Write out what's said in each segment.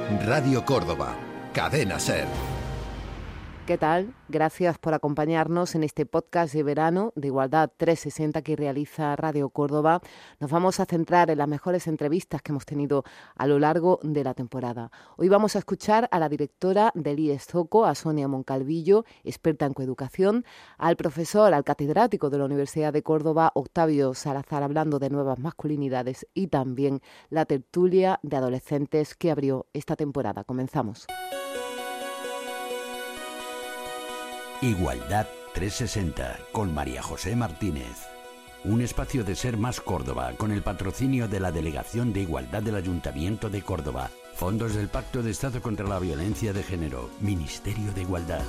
Radio Córdoba, Cadena SER. ¿Qué tal? Gracias por acompañarnos en este podcast de verano de Igualdad 360 que realiza Radio Córdoba. Nos vamos a centrar en las mejores entrevistas que hemos tenido a lo largo de la temporada. Hoy vamos a escuchar a la directora del IES Zoco, a Sonia Moncalvillo, experta en coeducación, al profesor, al catedrático de la Universidad de Córdoba, Octavio Salazar, hablando de nuevas masculinidades, y también la tertulia de adolescentes que abrió esta temporada. Comenzamos. Igualdad 360 con María José Martínez. Un espacio de Ser Más Córdoba con el patrocinio de la Delegación de Igualdad del Ayuntamiento de Córdoba, fondos del Pacto de Estado contra la Violencia de Género, Ministerio de Igualdad.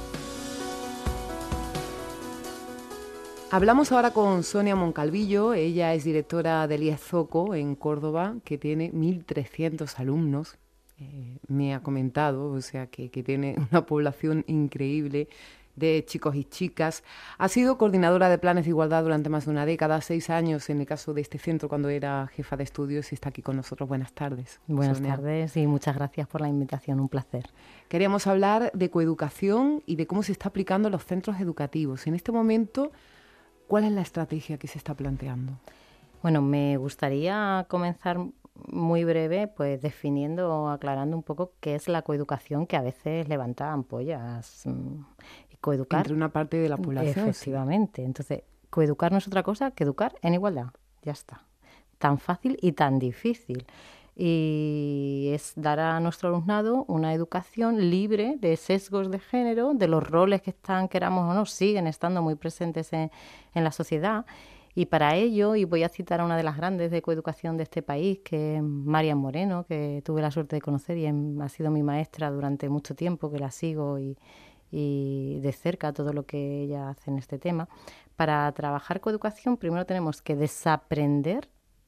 Hablamos ahora con Sonia Moncalvillo. Ella es directora del IES Zoco en Córdoba, que tiene 1.300 alumnos. Me ha comentado, o sea, que tiene una población increíble de chicos y chicas. Ha sido coordinadora de planes de igualdad durante más de una década, 6 años en el caso de este centro cuando era jefa de estudios, y está aquí con nosotros. Buenas tardes. Buenas Sonia. tardes y muchas gracias por la invitación, un placer. Queríamos hablar de coeducación y de cómo se está aplicando en los centros educativos. En este momento, ¿cuál es la estrategia que se está planteando? Bueno, me gustaría comenzar muy breve, pues definiendo o aclarando un poco qué es la coeducación, que a veces levanta ampollas. Coeducar entre una parte de la población. Efectivamente. Sí. Entonces, coeducar no es otra cosa que educar en igualdad. Ya está. Tan fácil y tan difícil. Y es dar a nuestro alumnado una educación libre de sesgos de género, de los roles que están, queramos o no, siguen estando muy presentes en la sociedad. Y para ello, y voy a citar a una de las grandes de coeducación de este país, que es Marian Moreno, que tuve la suerte de conocer y ha sido mi maestra durante mucho tiempo, que la sigo y de cerca todo lo que ella hace en este tema. Para trabajar coeducación primero tenemos que desaprender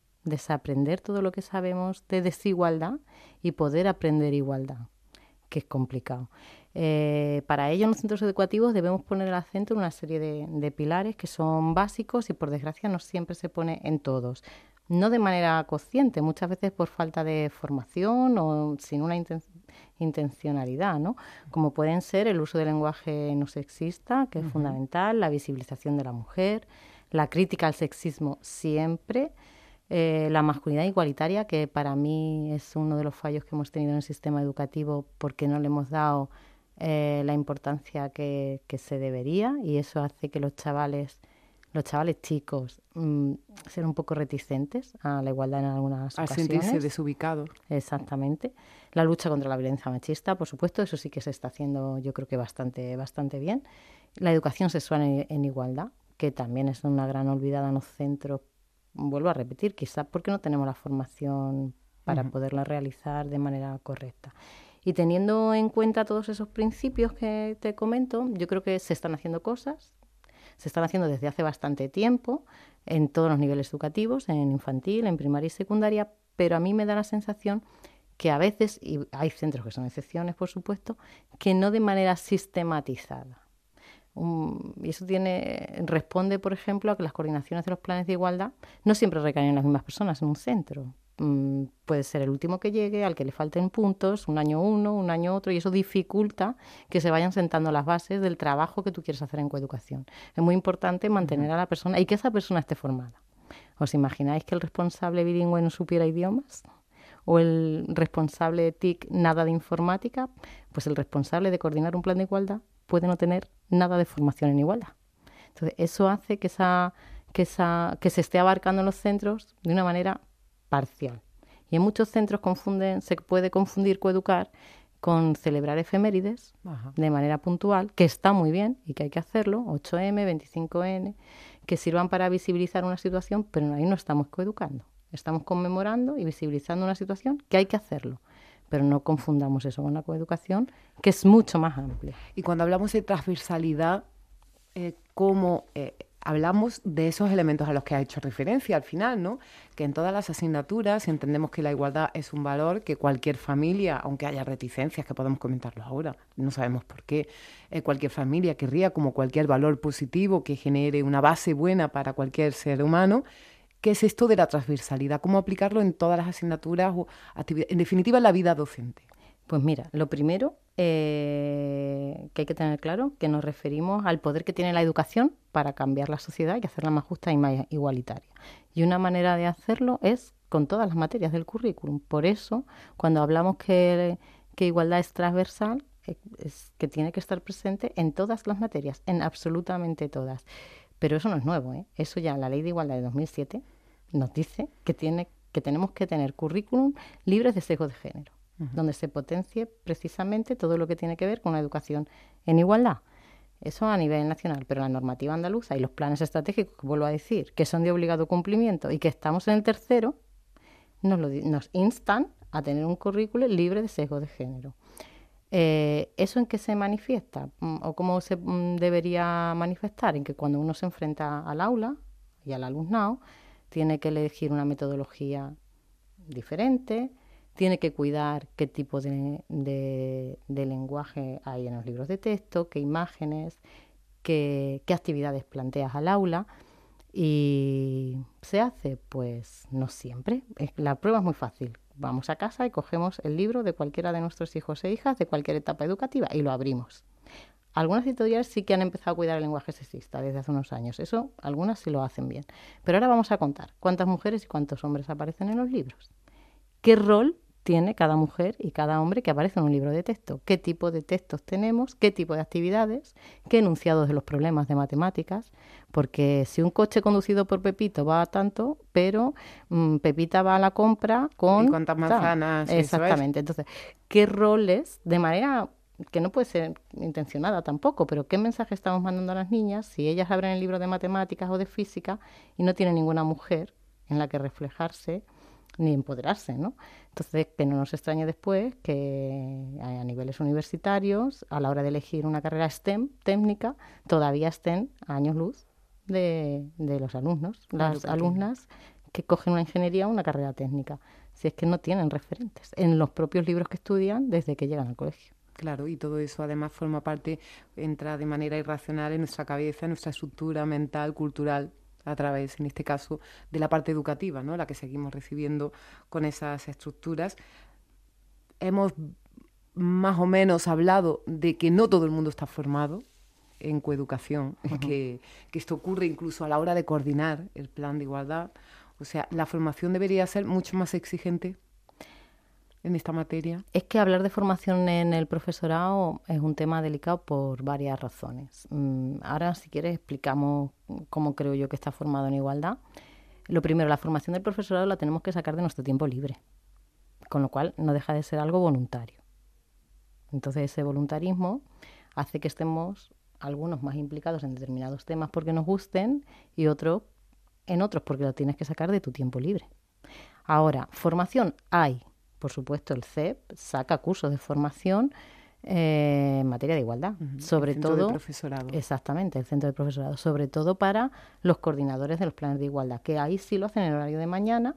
todo lo que sabemos de desigualdad y poder aprender igualdad, que es complicado. Para ello en los centros educativos debemos poner el acento en una serie de pilares que son básicos y por desgracia no siempre se pone en todos. No de manera consciente, muchas veces por falta de formación o sin una intencionalidad, ¿no? Como pueden ser el uso del lenguaje no sexista, que es fundamental, la visibilización de la mujer, la crítica al sexismo siempre, la masculinidad igualitaria, que para mí es uno de los fallos que hemos tenido en el sistema educativo porque no le hemos dado la importancia que se debería, y eso hace que los chavales chicos ser un poco reticentes a la igualdad en algunas ocasiones. A sentirse desubicados. Exactamente. La lucha contra la violencia machista, por supuesto, eso sí que se está haciendo, yo creo que bastante bien. La educación sexual en igualdad, que también es una gran olvidada en los centros. Vuelvo a repetir, quizás porque no tenemos la formación para poderla realizar de manera correcta. Y teniendo en cuenta todos esos principios que te comento, yo creo que se están haciendo cosas. Se están haciendo desde hace bastante tiempo en todos los niveles educativos, en infantil, en primaria y secundaria, pero a mí me da la sensación que a veces, y hay centros que son excepciones, por supuesto, que no de manera sistematizada. Y eso responde, por ejemplo, a que las coordinaciones de los planes de igualdad no siempre recaen en las mismas personas en un centro. Puede ser el último que llegue, al que le falten puntos, un año uno, un año otro, y eso dificulta que se vayan sentando las bases del trabajo que tú quieres hacer en coeducación. Es muy importante mantener a la persona y que esa persona esté formada. ¿Os imagináis que el responsable bilingüe no supiera idiomas? ¿O el responsable de TIC nada de informática? Pues el responsable de coordinar un plan de igualdad puede no tener nada de formación en igualdad. Entonces, eso hace que se esté abarcando en los centros de una manera parcial. Y en muchos centros se puede confundir coeducar con celebrar efemérides de manera puntual, que está muy bien y que hay que hacerlo, 8M, 25N, que sirvan para visibilizar una situación, pero ahí no estamos coeducando. Estamos conmemorando y visibilizando una situación que hay que hacerlo. Pero no confundamos eso con la coeducación, que es mucho más amplia. Y cuando hablamos de transversalidad, ¿cómo hablamos de esos elementos a los que ha hecho referencia al final, ¿no? Que en todas las asignaturas entendemos que la igualdad es un valor que cualquier familia, aunque haya reticencias, que podemos comentarlo ahora, no sabemos por qué, cualquier familia querría como cualquier valor positivo que genere una base buena para cualquier ser humano. ¿Qué es esto de la transversalidad? ¿Cómo aplicarlo en todas las asignaturas o actividades? En definitiva, en la vida docente. Pues mira, lo primero que hay que tener claro que nos referimos al poder que tiene la educación para cambiar la sociedad y hacerla más justa y más igualitaria. Y una manera de hacerlo es con todas las materias del currículum. Por eso, cuando hablamos que igualdad es transversal, es que tiene que estar presente en todas las materias, en absolutamente todas. Pero eso no es nuevo, ¿eh? Eso ya la Ley de Igualdad de 2007 nos dice que tenemos que tener currículum libres de sesgo de género, donde se potencie precisamente todo lo que tiene que ver con una educación en igualdad. Eso a nivel nacional, pero la normativa andaluza y los planes estratégicos, que vuelvo a decir, que son de obligado cumplimiento y que estamos en el tercero, nos instan a tener un currículo libre de sesgo de género. ¿Eso en qué se manifiesta? ¿O cómo se debería manifestar? En que cuando uno se enfrenta al aula y al alumnado, tiene que elegir una metodología diferente, tiene que cuidar qué tipo de lenguaje hay en los libros de texto, qué imágenes, qué actividades planteas al aula. ¿Y se hace? Pues no siempre. La prueba es muy fácil. Vamos a casa y cogemos el libro de cualquiera de nuestros hijos e hijas de cualquier etapa educativa y lo abrimos. Algunas editoriales sí que han empezado a cuidar el lenguaje sexista desde hace unos años. Eso, algunas sí lo hacen bien. Pero ahora vamos a contar cuántas mujeres y cuántos hombres aparecen en los libros. ¿Qué rol tiene cada mujer y cada hombre que aparece en un libro de texto? ¿Qué tipo de textos tenemos? ¿Qué tipo de actividades? ¿Qué enunciados de los problemas de matemáticas? Porque si un coche conducido por Pepito va a tanto, pero Pepita va a la compra con... ¿Y cuántas manzanas? Exactamente. Entonces, ¿qué roles, de manera que no puede ser intencionada tampoco, pero qué mensaje estamos mandando a las niñas si ellas abren el libro de matemáticas o de física y no tienen ninguna mujer en la que reflejarse ni empoderarse, ¿no? Entonces, que no nos extrañe después que a niveles universitarios, a la hora de elegir una carrera STEM, técnica, todavía estén a años luz de los alumnos, las alumnas que cogen una ingeniería o una carrera técnica, si es que no tienen referentes en los propios libros que estudian desde que llegan al colegio. Claro, y todo eso además forma parte, entra de manera irracional en nuestra cabeza, en nuestra estructura mental, cultural, a través, en este caso, de la parte educativa, ¿no? La que seguimos recibiendo con esas estructuras. Hemos más o menos hablado de que no todo el mundo está formado en coeducación, que esto ocurre incluso a la hora de coordinar el plan de igualdad. O sea, la formación debería ser mucho más exigente en esta materia. Es que hablar de formación en el profesorado es un tema delicado por varias razones. Ahora, si quieres, explicamos cómo creo yo que está formado en igualdad. Lo primero, la formación del profesorado la tenemos que sacar de nuestro tiempo libre, con lo cual no deja de ser algo voluntario. Entonces, ese voluntarismo hace que estemos algunos más implicados en determinados temas porque nos gusten y otros en otros porque lo tienes que sacar de tu tiempo libre. Ahora, formación hay. Por supuesto, el CEP saca cursos de formación en materia de igualdad. Sobre todo, el centro de profesorado. Exactamente, el centro de profesorado. Sobre todo para los coordinadores de los planes de igualdad, que ahí sí lo hacen en horario de mañana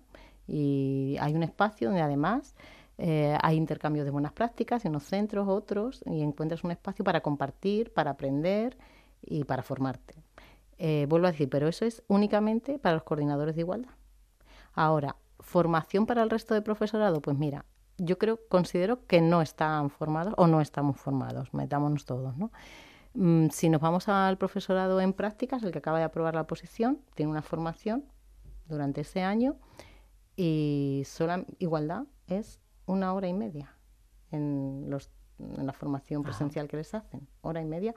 y hay un espacio donde además hay intercambios de buenas prácticas en unos centros, otros, y encuentras un espacio para compartir, para aprender y para formarte. Vuelvo a decir, pero eso es únicamente para los coordinadores de igualdad. Ahora, ¿formación para el resto de profesorado? Pues mira, yo considero que no están formados o no estamos formados, metámonos todos, ¿no? Si nos vamos al profesorado en prácticas, el que acaba de aprobar la oposición, tiene una formación durante ese año y sola igualdad es 1 hora y media en la formación presencial que les hacen, 1 hora y media.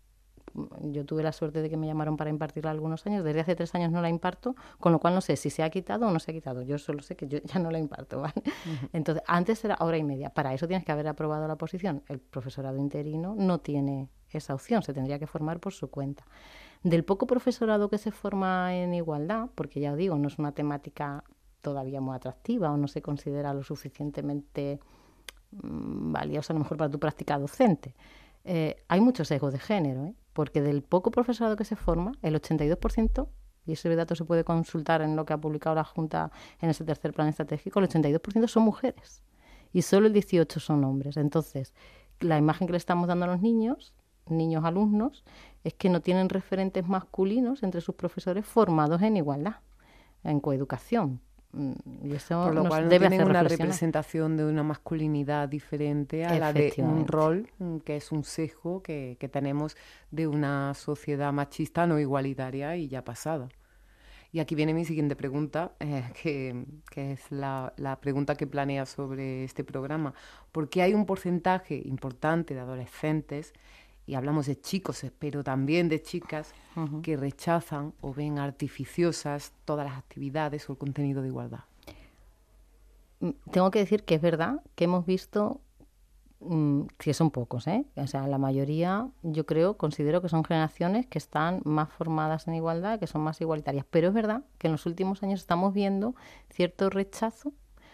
Yo tuve la suerte de que me llamaron para impartirla algunos años. Desde hace 3 años no la imparto, con lo cual no sé si se ha quitado o no se ha quitado. Yo solo sé que yo ya no la imparto, ¿vale? Entonces, antes era 1 hora y media. Para eso tienes que haber aprobado la oposición. El profesorado interino no tiene esa opción, se tendría que formar por su cuenta. Del poco profesorado que se forma en igualdad, porque ya os digo, no es una temática todavía muy atractiva o no se considera lo suficientemente valiosa a lo mejor para tu práctica docente. Hay muchos sesgos de género, porque del poco profesorado que se forma, el 82%, y ese dato se puede consultar en lo que ha publicado la Junta en ese tercer plan estratégico, el 82% son mujeres y solo el 18% son hombres. Entonces, la imagen que le estamos dando a los niños alumnos, es que no tienen referentes masculinos entre sus profesores formados en igualdad, en coeducación. Y eso por lo nos cual no debe tienen hacer una reflexionar. representación de una masculinidad diferente a la de un Efectivamente. rol que es un sesgo que tenemos de una sociedad machista no igualitaria y ya pasada. Y aquí viene mi siguiente pregunta, que es la pregunta que planea sobre este programa. ¿Por qué hay un porcentaje importante de adolescentes, y hablamos de chicos, pero también de chicas, que rechazan o ven artificiosas todas las actividades o el contenido de igualdad? Tengo que decir que es verdad que hemos visto que son pocos, ¿eh? O sea, la mayoría, yo considero que son generaciones que están más formadas en igualdad, que son más igualitarias. Pero es verdad que en los últimos años estamos viendo cierto rechazo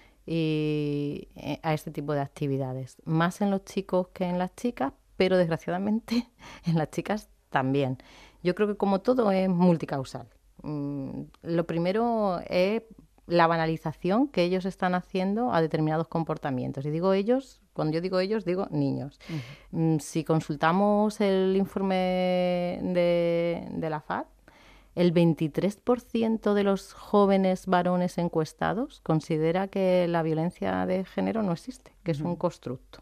a este tipo de actividades. Más en los chicos que en las chicas, pero desgraciadamente en las chicas también. Yo creo que como todo es multicausal. Lo primero es la banalización que ellos están haciendo a determinados comportamientos. Y digo ellos, cuando yo digo ellos, digo niños. Si consultamos el informe de la FAD, el 23% de los jóvenes varones encuestados considera que la violencia de género no existe, que es un constructo.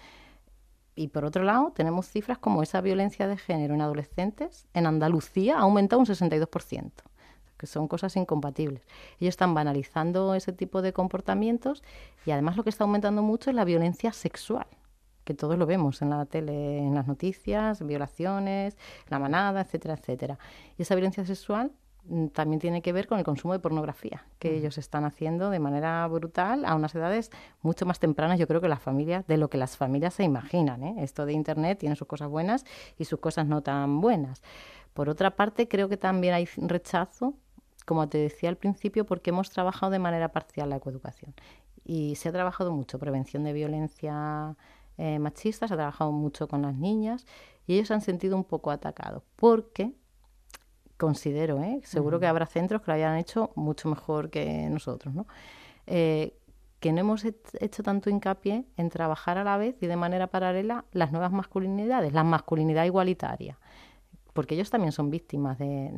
Y por otro lado, tenemos cifras como esa violencia de género en adolescentes. En Andalucía ha aumentado un 62%. Que son cosas incompatibles. Ellos están banalizando ese tipo de comportamientos y además lo que está aumentando mucho es la violencia sexual, que todos lo vemos en la tele, en las noticias, violaciones, la manada, etcétera, etcétera. Y esa violencia sexual también tiene que ver con el consumo de pornografía, que ellos están haciendo de manera brutal a unas edades mucho más tempranas, yo creo que las familias, de lo que las familias se imaginan, ¿eh? Esto de Internet tiene sus cosas buenas y sus cosas no tan buenas. Por otra parte, creo que también hay rechazo, como te decía al principio, porque hemos trabajado de manera parcial la coeducación. Y se ha trabajado mucho prevención de violencia machista, se ha trabajado mucho con las niñas y ellos se han sentido un poco atacados porque considero, seguro que habrá centros que lo hayan hecho mucho mejor que nosotros, ¿no? Que no hemos hecho tanto hincapié en trabajar a la vez y de manera paralela las nuevas masculinidades, la masculinidad igualitaria. Porque ellos también son víctimas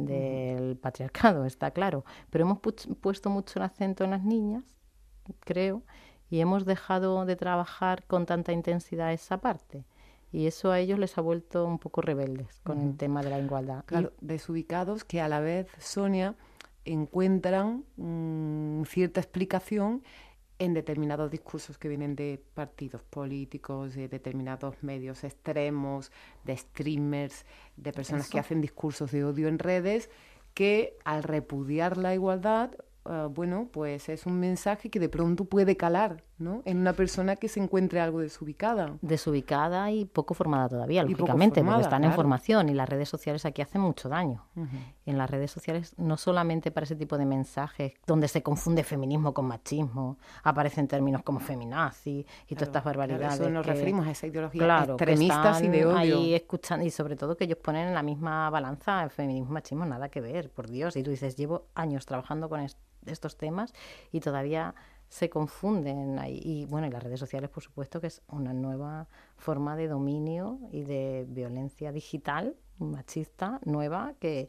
del patriarcado, está claro. Pero hemos puesto mucho el acento en las niñas, creo, y hemos dejado de trabajar con tanta intensidad esa parte. Y eso a ellos les ha vuelto un poco rebeldes con el tema de la igualdad. Claro, desubicados que a la vez, Sonia, encuentran cierta explicación en determinados discursos que vienen de partidos políticos, de determinados medios extremos, de streamers, de personas que hacen discursos de odio en redes, que al repudiar la igualdad, bueno, pues es un mensaje que de pronto puede calar, ¿no?, en una persona que se encuentre algo desubicada. Desubicada y poco formada todavía, lógicamente, porque están en formación y las redes sociales aquí hacen mucho daño. En las redes sociales, no solamente para ese tipo de mensajes, donde se confunde feminismo con machismo, aparecen términos como feminazi y todas estas barbaridades. Claro, eso nos referimos a esa ideología extremistas y de odio. Ahí escuchan, y sobre todo que ellos ponen en la misma balanza el feminismo y machismo, nada que ver, por Dios. Y tú dices, llevo años trabajando con estos temas y todavía se confunden ahí. Y bueno, y las redes sociales, por supuesto, que es una nueva forma de dominio y de violencia digital machista nueva que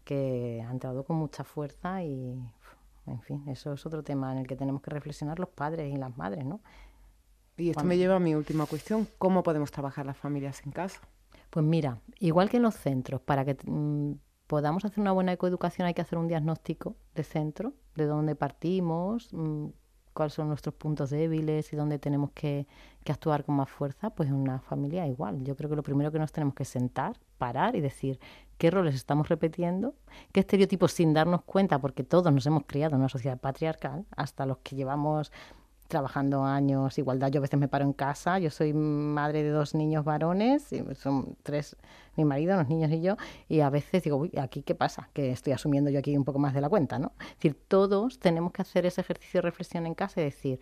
ha entrado con mucha fuerza y, en fin, eso es otro tema en el que tenemos que reflexionar los padres y las madres, ¿no? Y esto me lleva a mi última cuestión. ¿Cómo podemos trabajar las familias en casa? Pues mira, igual que en los centros, para que podamos hacer una buena ecoeducación hay que hacer un diagnóstico de centro, de dónde partimos, cuáles son nuestros puntos débiles y dónde tenemos que actuar con más fuerza. Pues en una familia igual. Yo creo que lo primero que nos tenemos que sentar, parar y decir qué roles estamos repitiendo, qué estereotipos sin darnos cuenta, porque todos nos hemos criado en una sociedad patriarcal, hasta los que llevamos trabajando años igualdad. Yo a veces me paro en casa, yo soy madre de 2 niños varones, y son 3, mi marido, los niños y yo, y a veces digo, uy, ¿aquí qué pasa? Que estoy asumiendo yo aquí un poco más de la cuenta, ¿no? Es decir, todos tenemos que hacer ese ejercicio de reflexión en casa y decir,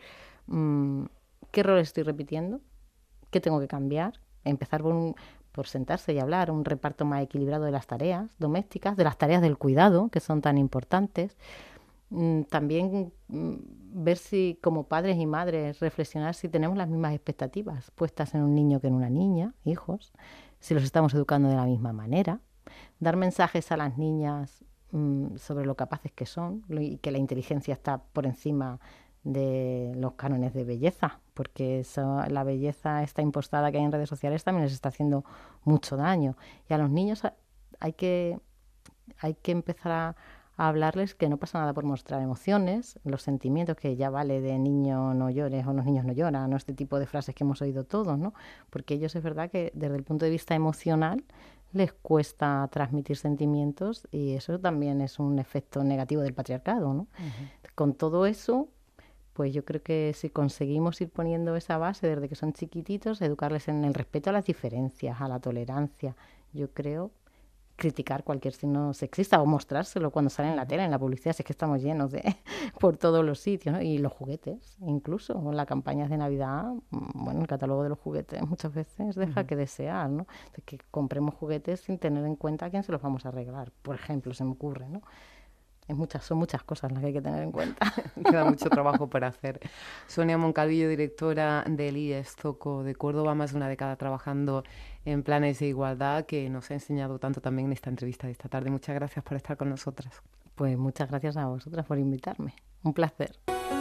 ¿qué roles estoy repitiendo? ¿Qué tengo que cambiar? Empezar por sentarse y hablar, un reparto más equilibrado de las tareas domésticas, de las tareas del cuidado, que son tan importantes. También ver si como padres y madres reflexionar si tenemos las mismas expectativas puestas en un niño que en una niña, hijos, si los estamos educando de la misma manera, dar mensajes a las niñas sobre lo capaces que son y que la inteligencia está por encima de los cánones de belleza, porque la belleza esta impostada que hay en redes sociales también les está haciendo mucho daño. Y a los niños hay que empezar a hablarles que no pasa nada por mostrar emociones, los sentimientos, que ya vale de niño no llores o los niños no lloran, ¿no? Este tipo de frases que hemos oído todos, ¿no? Porque ellos es verdad que desde el punto de vista emocional les cuesta transmitir sentimientos y eso también es un efecto negativo del patriarcado, ¿no? Con todo eso, pues yo creo que si conseguimos ir poniendo esa base desde que son chiquititos, educarles en el respeto a las diferencias, a la tolerancia, yo creo, criticar cualquier signo sexista o mostrárselo cuando sale en la tele, en la publicidad, si es que estamos llenos de por todos los sitios, ¿no? Y los juguetes, incluso en las campañas de Navidad, bueno, el catálogo de los juguetes muchas veces deja que desear, ¿no? Entonces, que compremos juguetes sin tener en cuenta a quién se los vamos a regalar, por ejemplo, se me ocurre, ¿no? Son muchas cosas las que hay que tener en cuenta. Queda mucho trabajo por hacer. Sonia Moncalvillo, directora del IES Zoco de Córdoba, más de una década trabajando en planes de igualdad, que nos ha enseñado tanto también en esta entrevista de esta tarde. Muchas gracias por estar con nosotras. Pues muchas gracias a vosotras por invitarme. Un placer.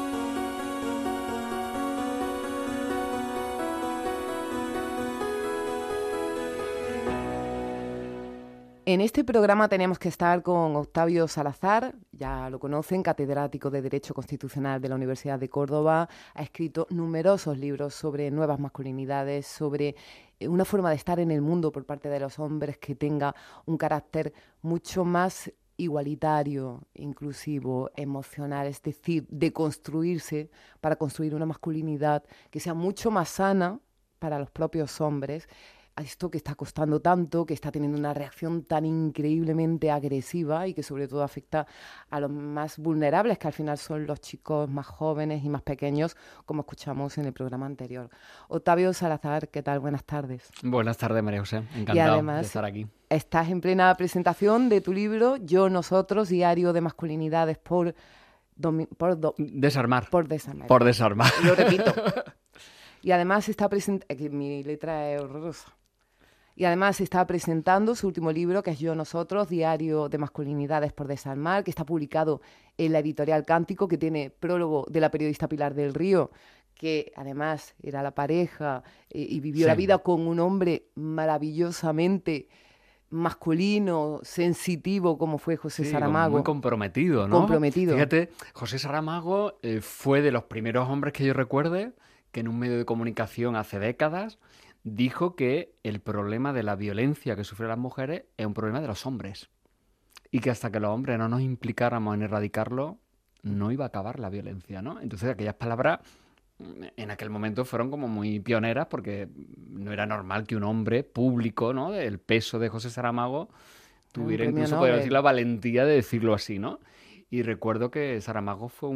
En este programa teníamos que estar con Octavio Salazar, ya lo conocen, catedrático de Derecho Constitucional de la Universidad de Córdoba. Ha escrito numerosos libros sobre nuevas masculinidades, sobre una forma de estar en el mundo por parte de los hombres que tenga un carácter mucho más igualitario, inclusivo, emocional, es decir, de construirse para construir una masculinidad que sea mucho más sana para los propios hombres. A esto que está costando tanto, que está teniendo una reacción tan increíblemente agresiva y que sobre todo afecta a los más vulnerables, que al final son los chicos más jóvenes y más pequeños, como escuchamos en el programa anterior. Octavio Salazar, ¿qué tal? Buenas tardes. Buenas tardes, María José. Encantado de estar aquí. Estás en plena presentación de tu libro Yo, Nosotros, Diario de Masculinidades por desarmar. Por desarmar. Por desarmar. Lo repito. Y además está presentando... Mi letra es horrorosa. Y además se está presentando su último libro, que es Yo, Nosotros, Diario de Masculinidades por Desarmar, que está publicado en la editorial Cántico, que tiene prólogo de la periodista Pilar del Río, que además era la pareja y vivió la vida con un hombre maravillosamente masculino, sensitivo, como fue José Saramago. Muy comprometido, ¿no? Comprometido. Fíjate, José Saramago fue de los primeros hombres que yo recuerde que en un medio de comunicación hace décadas dijo que el problema de la violencia que sufren las mujeres es un problema de los hombres y que hasta que los hombres no nos implicáramos en erradicarlo no iba a acabar la violencia, ¿no? Entonces aquellas palabras en aquel momento fueron como muy pioneras porque no era normal que un hombre público, ¿no?, del peso de José Saramago tuviera incluso, podría decir, la valentía de decirlo así, ¿no? Y recuerdo que Saramago fue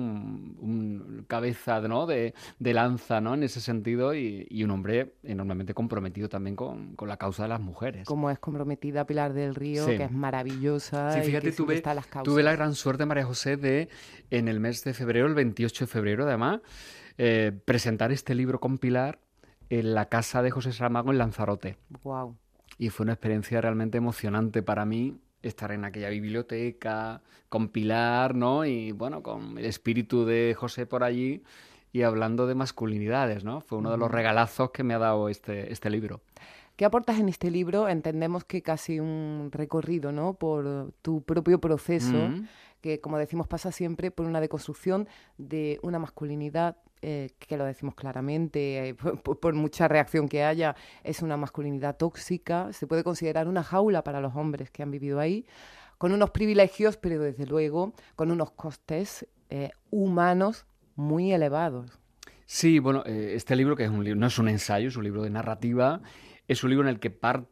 un cabeza, ¿no?, de lanza, ¿no?, en ese sentido y un hombre enormemente comprometido también con la causa de las mujeres. Como es comprometida Pilar del Río, que es maravillosa. Sí, fíjate, y que tuve la gran suerte, María José, de en el mes de febrero, el 28 de febrero además, presentar este libro con Pilar en la casa de José Saramago en Lanzarote. Wow. Y fue una experiencia realmente emocionante para mí, estar en aquella biblioteca, con Pilar, ¿no? Y bueno, con el espíritu de José por allí y hablando de masculinidades, ¿no? Fue uno de los regalazos que me ha dado este libro. ¿Qué aportas en este libro? Entendemos que casi un recorrido, ¿no?, por tu propio proceso, que como decimos pasa siempre por una deconstrucción de una masculinidad que lo decimos claramente, por mucha reacción que haya, es una masculinidad tóxica, se puede considerar una jaula para los hombres que han vivido ahí, con unos privilegios, pero desde luego con unos costes humanos muy elevados. Sí, bueno, este libro, que es un libro, no es un ensayo, es un libro de narrativa. Es un libro en el que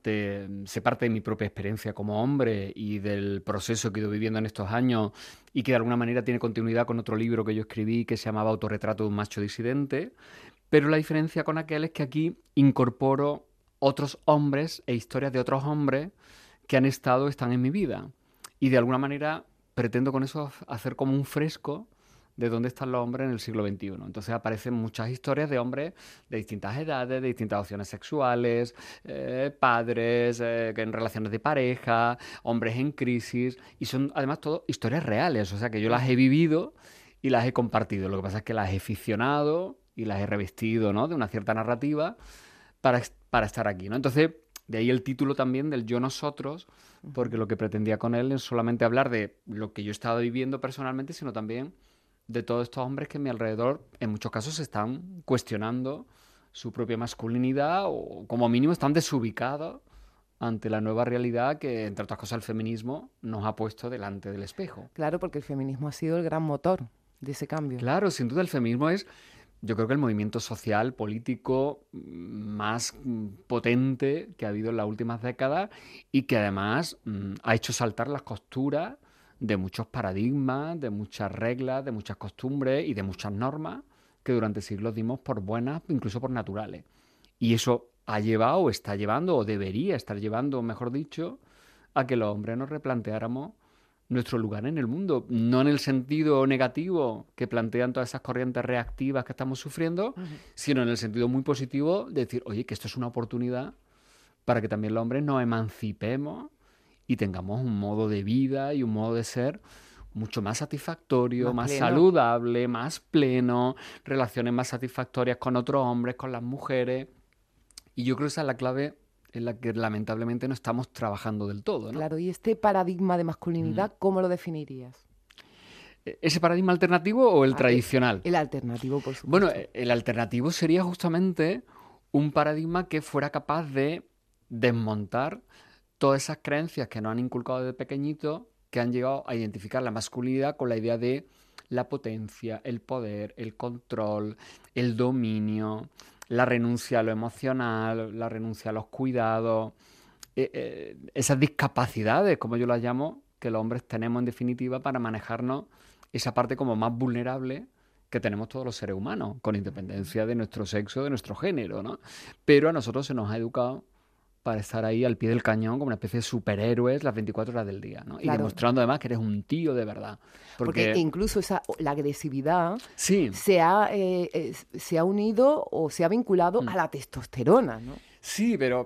se parte de mi propia experiencia como hombre y del proceso que he ido viviendo en estos años y que de alguna manera tiene continuidad con otro libro que yo escribí que se llamaba Autorretrato de un macho disidente, pero la diferencia con aquel es que aquí incorporo otros hombres e historias de otros hombres que han están en mi vida y de alguna manera pretendo con eso hacer como un fresco de dónde están los hombres en el siglo XXI. Entonces aparecen muchas historias de hombres de distintas edades, de distintas opciones sexuales, padres, que en relaciones de pareja, hombres en crisis, y son además todo historias reales, o sea que yo las he vivido y las he compartido. Lo que pasa es que las he ficcionado y las he revestido, ¿no?, de una cierta narrativa para estar aquí, ¿no? Entonces, de ahí el título también del Yo Nosotros, porque lo que pretendía con él es solamente hablar de lo que yo he estado viviendo personalmente, sino también de todos estos hombres que a mi alrededor en muchos casos están cuestionando su propia masculinidad o como mínimo están desubicados ante la nueva realidad que, entre otras cosas, el feminismo nos ha puesto delante del espejo. Claro, porque el feminismo ha sido el gran motor de ese cambio. Claro, sin duda el feminismo es, yo creo que el movimiento social, político más potente que ha habido en las últimas décadas y que además ha hecho saltar las costuras de muchos paradigmas, de muchas reglas, de muchas costumbres y de muchas normas que durante siglos dimos por buenas, incluso por naturales. Y eso ha llevado, o está llevando, o debería estar llevando, mejor dicho, a que los hombres nos replanteáramos nuestro lugar en el mundo, no en el sentido negativo que plantean todas esas corrientes reactivas que estamos sufriendo, sino en el sentido muy positivo de decir, oye, que esto es una oportunidad para que también los hombres nos emancipemos y tengamos un modo de vida y un modo de ser mucho más satisfactorio, más saludable, más pleno, relaciones más satisfactorias con otros hombres, con las mujeres. Y yo creo que esa es la clave en la que lamentablemente no estamos trabajando del todo, ¿no? Claro, y este paradigma de masculinidad, ¿cómo lo definirías? ¿Ese paradigma alternativo o el tradicional? El alternativo, por supuesto. Bueno, el alternativo sería justamente un paradigma que fuera capaz de desmontar todas esas creencias que nos han inculcado desde pequeñito, que han llegado a identificar la masculinidad con la idea de la potencia, el poder, el control, el dominio, la renuncia a lo emocional, la renuncia a los cuidados, esas discapacidades, como yo las llamo, que los hombres tenemos en definitiva para manejarnos esa parte como más vulnerable que tenemos todos los seres humanos, con independencia de nuestro sexo, de nuestro género, ¿no? Pero a nosotros se nos ha educado para estar ahí al pie del cañón como una especie de superhéroes las 24 horas del día, ¿no? Claro. Y demostrando además que eres un tío de verdad. Porque incluso la agresividad sí. se ha unido o se ha vinculado a la testosterona, ¿no? Sí, pero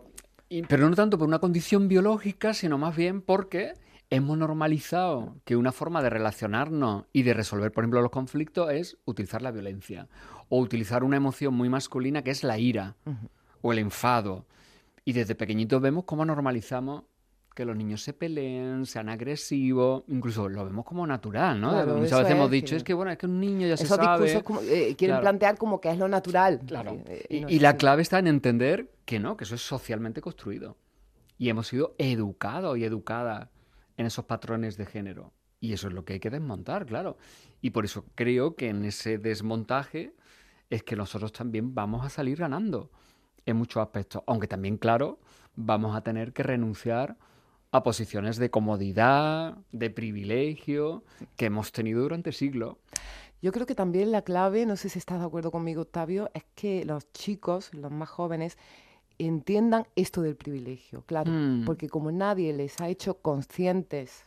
no tanto por una condición biológica, sino más bien porque hemos normalizado que una forma de relacionarnos y de resolver, por ejemplo, los conflictos es utilizar la violencia o utilizar una emoción muy masculina que es la ira o el enfado. Y desde pequeñitos vemos cómo normalizamos que los niños se peleen, sean agresivos, incluso lo vemos como natural, ¿no? Claro, muchas veces hemos dicho, es que bueno, es que un niño ya se sabe. Esos discursos como, quieren plantear como que es lo natural. Claro. No y la clave está en entender que no, que eso es socialmente construido. Y hemos sido educados y educadas en esos patrones de género. Y eso es lo que hay que desmontar, claro. Y por eso creo que en ese desmontaje es que nosotros también vamos a salir ganando en muchos aspectos, aunque también, claro, vamos a tener que renunciar a posiciones de comodidad, de privilegio que hemos tenido durante siglos. Yo creo que también la clave, no sé si estás de acuerdo conmigo, Octavio, es que los chicos, los más jóvenes, entiendan esto del privilegio, claro, porque como nadie les ha hecho conscientes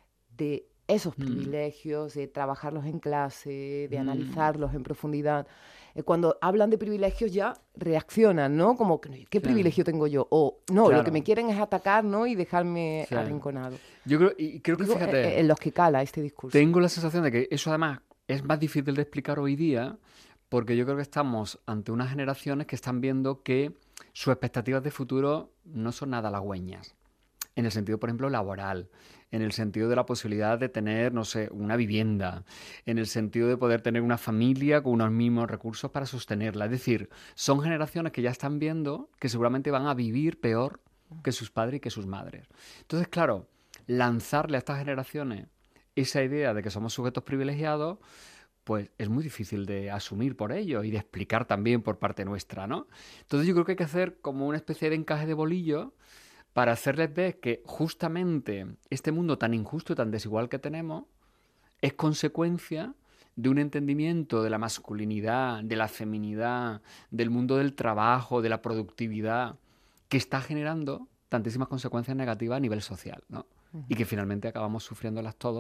de esos privilegios, de trabajarlos en clase, de analizarlos en profundidad. Cuando hablan de privilegios ya reaccionan, ¿no? Como, ¿qué privilegio tengo yo? O, no, lo que me quieren es atacar, ¿no? Y dejarme arrinconado. Yo creo que, fíjate, en los que cala este discurso. Tengo la sensación de que eso además es más difícil de explicar hoy día, porque yo creo que estamos ante unas generaciones que están viendo que sus expectativas de futuro no son nada halagüeñas. En el sentido, por ejemplo, laboral, en el sentido de la posibilidad de tener, no sé, una vivienda, en el sentido de poder tener una familia con unos mismos recursos para sostenerla. Es decir, son generaciones que ya están viendo que seguramente van a vivir peor que sus padres y que sus madres. Entonces, claro, lanzarle a estas generaciones esa idea de que somos sujetos privilegiados, pues es muy difícil de asumir por ellos y de explicar también por parte nuestra, ¿no? Entonces yo creo que hay que hacer como una especie de encaje de bolillo para hacerles ver que justamente este mundo tan injusto y tan desigual que tenemos es consecuencia de un entendimiento de la masculinidad, de la feminidad, del mundo del trabajo, de la productividad, que está generando tantísimas consecuencias negativas a nivel social, ¿no? Y que finalmente acabamos sufriéndolas todos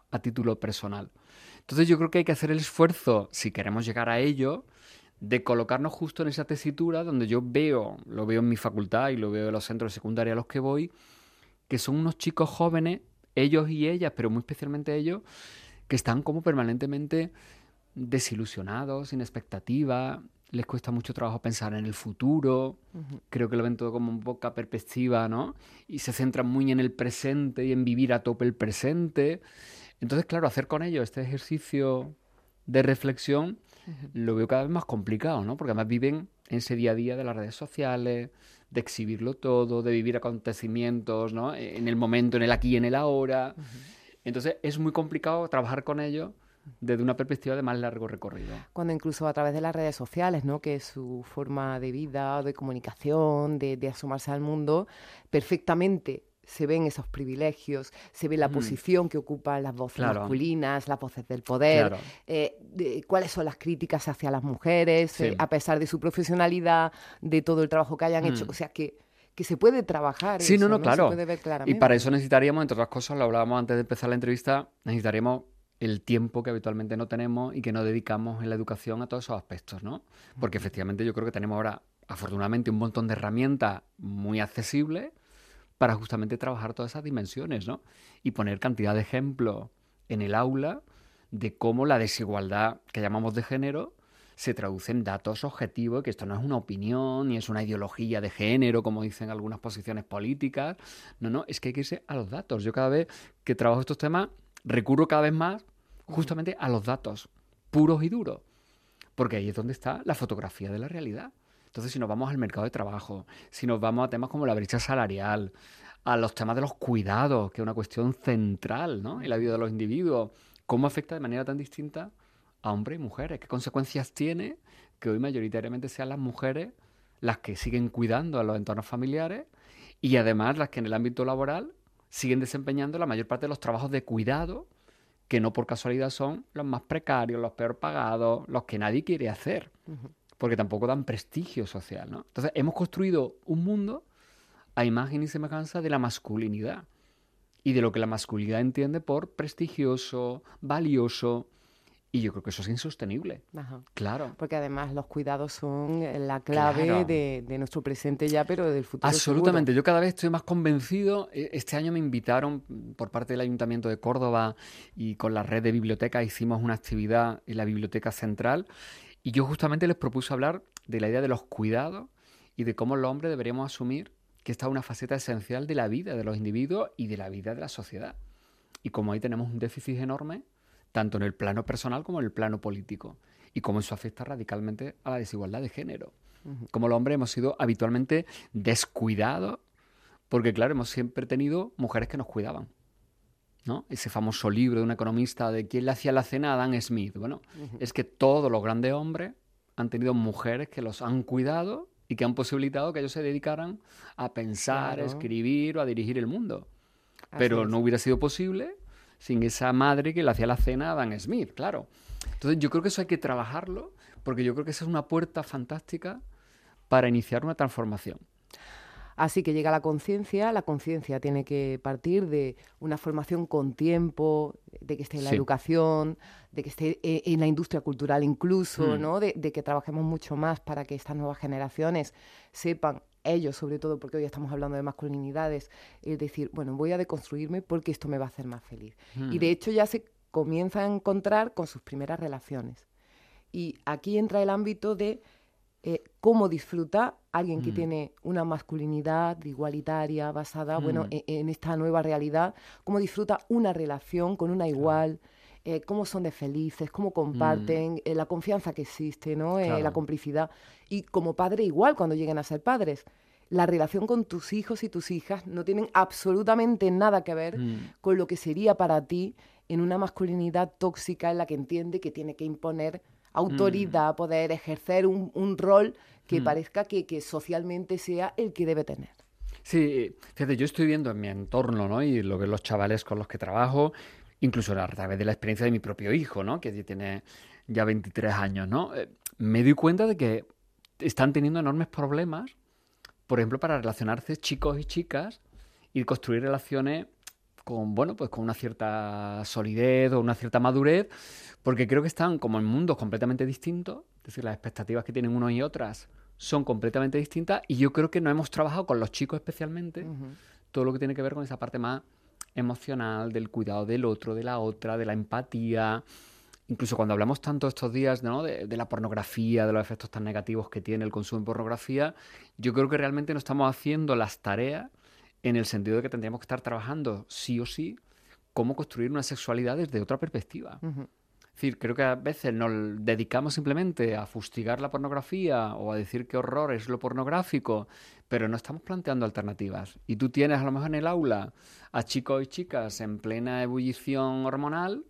a título personal. Entonces yo creo que hay que hacer el esfuerzo, si queremos llegar a ello, de colocarnos justo en esa tesitura donde yo lo veo en mi facultad y lo veo en los centros de secundaria a los que voy, que son unos chicos jóvenes, ellos y ellas, pero muy especialmente ellos, que están como permanentemente desilusionados, sin expectativa, les cuesta mucho trabajo pensar en el futuro, creo que lo ven todo como en poca perspectiva, ¿no? Y se centran muy en el presente y en vivir a tope el presente. Entonces, claro, hacer con ellos este ejercicio de reflexión lo veo cada vez más complicado, ¿no? Porque además viven en ese día a día de las redes sociales, de exhibirlo todo, de vivir acontecimientos, ¿no? En el momento, en el aquí y en el ahora. Entonces, es muy complicado trabajar con ellos desde una perspectiva de más largo recorrido. Cuando incluso a través de las redes sociales, ¿no? Que es su forma de vida, de comunicación, de asomarse al mundo, perfectamente se ven esos privilegios, se ve la posición que ocupan las voces masculinas, las voces del poder, cuáles son las críticas hacia las mujeres, a pesar de su profesionalidad, de todo el trabajo que hayan hecho. O sea, que se puede trabajar. Sí, eso, no, claro. Se puede ver claramente. Y para eso necesitaríamos, entre otras cosas, lo hablábamos antes de empezar la entrevista, necesitaríamos el tiempo que habitualmente no tenemos y que no dedicamos en la educación a todos esos aspectos, ¿no? Porque efectivamente yo creo que tenemos ahora, afortunadamente, un montón de herramientas muy accesibles para justamente trabajar todas esas dimensiones, ¿no? Y poner cantidad de ejemplos en el aula de cómo la desigualdad que llamamos de género se traduce en datos objetivos, que esto no es una opinión ni es una ideología de género, como dicen algunas posiciones políticas. No, es que hay que irse a los datos. Yo cada vez que trabajo estos temas recurro cada vez más justamente a los datos puros y duros, porque ahí es donde está la fotografía de la realidad. Entonces, si nos vamos al mercado de trabajo, si nos vamos a temas como la brecha salarial, a los temas de los cuidados, que es una cuestión central, ¿no?, en la vida de los individuos, cómo afecta de manera tan distinta a hombres y mujeres, qué consecuencias tiene que hoy mayoritariamente sean las mujeres las que siguen cuidando a los entornos familiares y además las que en el ámbito laboral siguen desempeñando la mayor parte de los trabajos de cuidado, que no por casualidad son los más precarios, los peor pagados, los que nadie quiere hacer, porque tampoco dan prestigio social, ¿no? Entonces, hemos construido un mundo a imagen y semejanza de la masculinidad y de lo que la masculinidad entiende por prestigioso, valioso, y yo creo que eso es insostenible. Claro. Porque además los cuidados son la clave de nuestro presente ya, pero del futuro. Absolutamente. Seguro. Yo cada vez estoy más convencido. Este año me invitaron por parte del Ayuntamiento de Córdoba y con la red de bibliotecas hicimos una actividad en la Biblioteca Central y yo justamente les propuse hablar de la idea de los cuidados y de cómo los hombres deberíamos asumir que esta es una faceta esencial de la vida de los individuos y de la vida de la sociedad. Y como ahí tenemos un déficit enorme, tanto en el plano personal como en el plano político, y cómo eso afecta radicalmente a la desigualdad de género. Como los hombres hemos sido habitualmente descuidados, porque claro, hemos siempre tenido mujeres que nos cuidaban, ¿no? Ese famoso libro de un economista de ¿quién le hacía la cena a Adam Smith? Bueno, es que todos los grandes hombres han tenido mujeres que los han cuidado y que han posibilitado que ellos se dedicaran a pensar, a escribir o a dirigir el mundo. Pero no hubiera sido posible sin esa madre que le hacía la cena a Adam Smith, claro. Entonces yo creo que eso hay que trabajarlo, porque yo creo que esa es una puerta fantástica para iniciar una transformación. Así que llega la conciencia tiene que partir de una formación con tiempo, de que esté en la educación, de que esté en la industria cultural incluso, ¿no? De que trabajemos mucho más para que estas nuevas generaciones sepan, ellos sobre todo, porque hoy estamos hablando de masculinidades, es decir, bueno, voy a deconstruirme porque esto me va a hacer más feliz. Y de hecho ya se comienza a encontrar con sus primeras relaciones. Y aquí entra el ámbito de cómo disfruta alguien que tiene una masculinidad igualitaria, basada en esta nueva realidad, cómo disfruta una relación con una igual, cómo son de felices, cómo comparten, la confianza que existe, ¿no? La complicidad. Y como padre igual cuando lleguen a ser padres. La relación con tus hijos y tus hijas no tienen absolutamente nada que ver con lo que sería para ti en una masculinidad tóxica en la que entiende que tiene que imponer autoridad, poder ejercer un rol que parezca que socialmente sea el que debe tener. Sí, fíjate, yo estoy viendo en mi entorno, ¿no? Y lo ven los chavales con los que trabajo, incluso a través de la experiencia de mi propio hijo, ¿no? Que tiene ya 23 años, ¿no? Me doy cuenta de que están teniendo enormes problemas, por ejemplo, para relacionarse chicos y chicas y construir relaciones bueno, pues con una cierta solidez o una cierta madurez, porque creo que están como en mundos completamente distintos, es decir, las expectativas que tienen unos y otras son completamente distintas, y yo creo que no hemos trabajado con los chicos especialmente todo lo que tiene que ver con esa parte más emocional, del cuidado del otro, de la otra, de la empatía. Incluso cuando hablamos tanto estos días, ¿no?, de la pornografía, de los efectos tan negativos que tiene el consumo de pornografía, yo creo que realmente no estamos haciendo las tareas en el sentido de que tendríamos que estar trabajando sí o sí cómo construir una sexualidad desde otra perspectiva. Es decir, creo que a veces nos dedicamos simplemente a fustigar la pornografía o a decir qué horror es lo pornográfico, pero no estamos planteando alternativas. Y tú tienes a lo mejor en el aula a chicos y chicas en plena ebullición hormonal,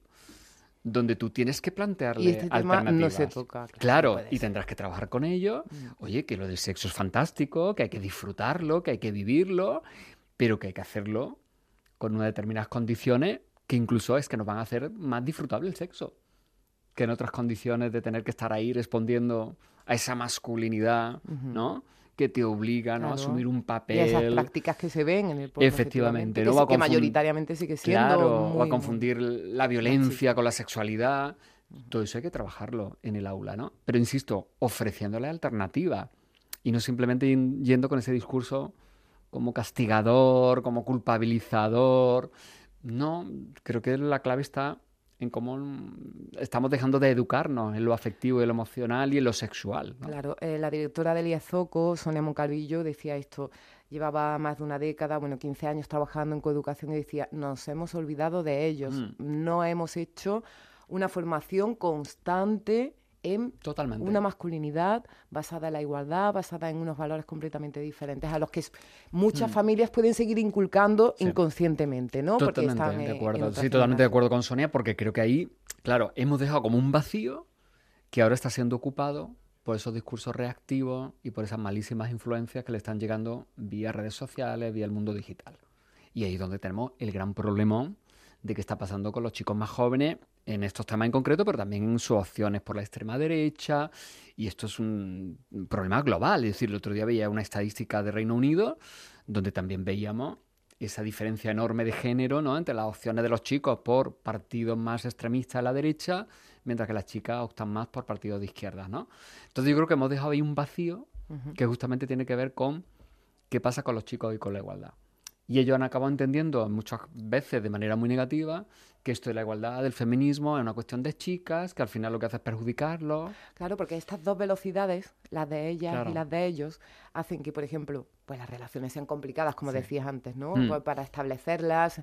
donde tú tienes que plantearle y este tema alternativas. no se toca. Claro, no y tendrás que trabajar con ello. Oye, que lo del sexo es fantástico, que hay que disfrutarlo, que hay que vivirlo, pero que hay que hacerlo con unas determinadas condiciones que incluso es que nos van a hacer más disfrutable el sexo que en otras condiciones de tener que estar ahí respondiendo a esa masculinidad, ¿no?, que te obliga, ¿no?, a asumir un papel. Y esas prácticas que se ven en el porno, efectivamente, ¿no? Que mayoritariamente sigue siendo claro, muy, o a confundir la violencia con la sexualidad. Todo eso hay que trabajarlo en el aula, ¿no? Pero insisto, ofreciéndole alternativa y no simplemente yendo con ese discurso como castigador, como culpabilizador. No, creo que la clave está en cómo estamos dejando de educarnos en lo afectivo y lo emocional y en lo sexual, ¿no? Claro, la directora del IAZOCO, Sonia Moncalvillo, decía esto, llevaba más de una década, 15 años trabajando en coeducación y decía, nos hemos olvidado de ellos, no hemos hecho una formación constante en Totalmente. Una masculinidad basada en la igualdad, basada en unos valores completamente diferentes a los que muchas familias pueden seguir inculcando inconscientemente, ¿no? Totalmente porque están de acuerdo. en Sí, totalmente de acuerdo con Sonia, porque creo que ahí, claro, hemos dejado como un vacío que ahora está siendo ocupado por esos discursos reactivos y por esas malísimas influencias que le están llegando vía redes sociales, vía el mundo digital. Y ahí es donde tenemos el gran problemón de qué está pasando con los chicos más jóvenes en estos temas en concreto, pero también en sus opciones por la extrema derecha. Y esto es un problema global. Es decir, el otro día veía una estadística de Reino Unido donde también veíamos esa diferencia enorme de género, ¿no?, entre las opciones de los chicos por partidos más extremistas a la derecha, mientras que las chicas optan más por partidos de izquierdas, ¿no? Entonces yo creo que hemos dejado ahí un vacío que justamente tiene que ver con qué pasa con los chicos y con la igualdad. Y ellos han acabado entendiendo muchas veces de manera muy negativa que esto de la igualdad, del feminismo, es una cuestión de chicas, que al final lo que hace es perjudicarlo. Claro, porque estas dos velocidades, las de ellas y las de ellos, hacen que, por ejemplo, pues las relaciones sean complicadas, como decías antes, ¿no? Pues para establecerlas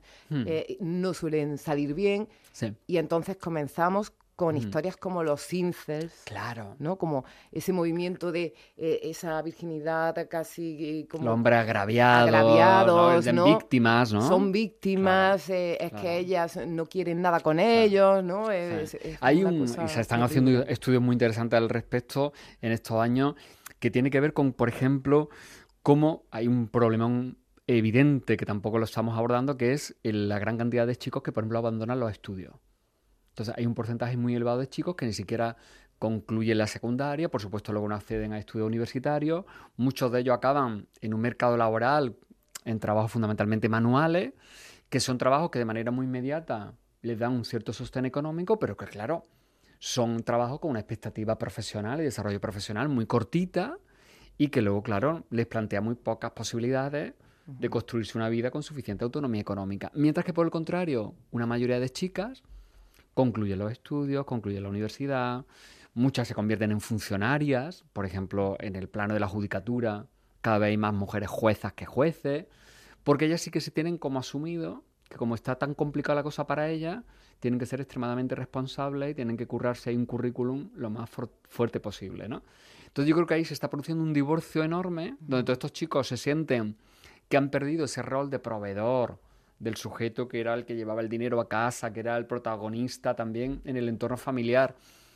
no suelen salir bien. Y entonces comenzamos con historias como los incels, ¿no? Como ese movimiento de esa virginidad casi como... Los hombres agraviados, ¿no? Víctimas, ¿no? Son víctimas, es que ellas no quieren nada con ellos, ¿no? Es y se están haciendo estudios muy interesantes al respecto en estos años que tiene que ver con, por ejemplo, cómo hay un problemón evidente que tampoco lo estamos abordando, que es la gran cantidad de chicos que, por ejemplo, abandonan los estudios. Entonces hay un porcentaje muy elevado de chicos que ni siquiera concluyen la secundaria, por supuesto luego no acceden a estudios universitarios, muchos de ellos acaban en un mercado laboral en trabajos fundamentalmente manuales, que son trabajos que de manera muy inmediata les dan un cierto sostén económico, pero que claro, son trabajos con una expectativa profesional y desarrollo profesional muy cortita y que luego, claro, les plantea muy pocas posibilidades de construirse una vida con suficiente autonomía económica. Mientras que por el contrario, una mayoría de chicas concluyen los estudios, concluyen la universidad, muchas se convierten en funcionarias, por ejemplo, en el plano de la judicatura, cada vez hay más mujeres juezas que jueces, porque ellas sí que se tienen como asumido que como está tan complicada la cosa para ellas, tienen que ser extremadamente responsables y tienen que currarse ahí un currículum lo más fuerte posible, ¿no? Entonces yo creo que ahí se está produciendo un divorcio enorme, donde todos estos chicos se sienten que han perdido ese rol de proveedor, del sujeto que era el que llevaba el dinero a casa, que era el protagonista también en el entorno familiar.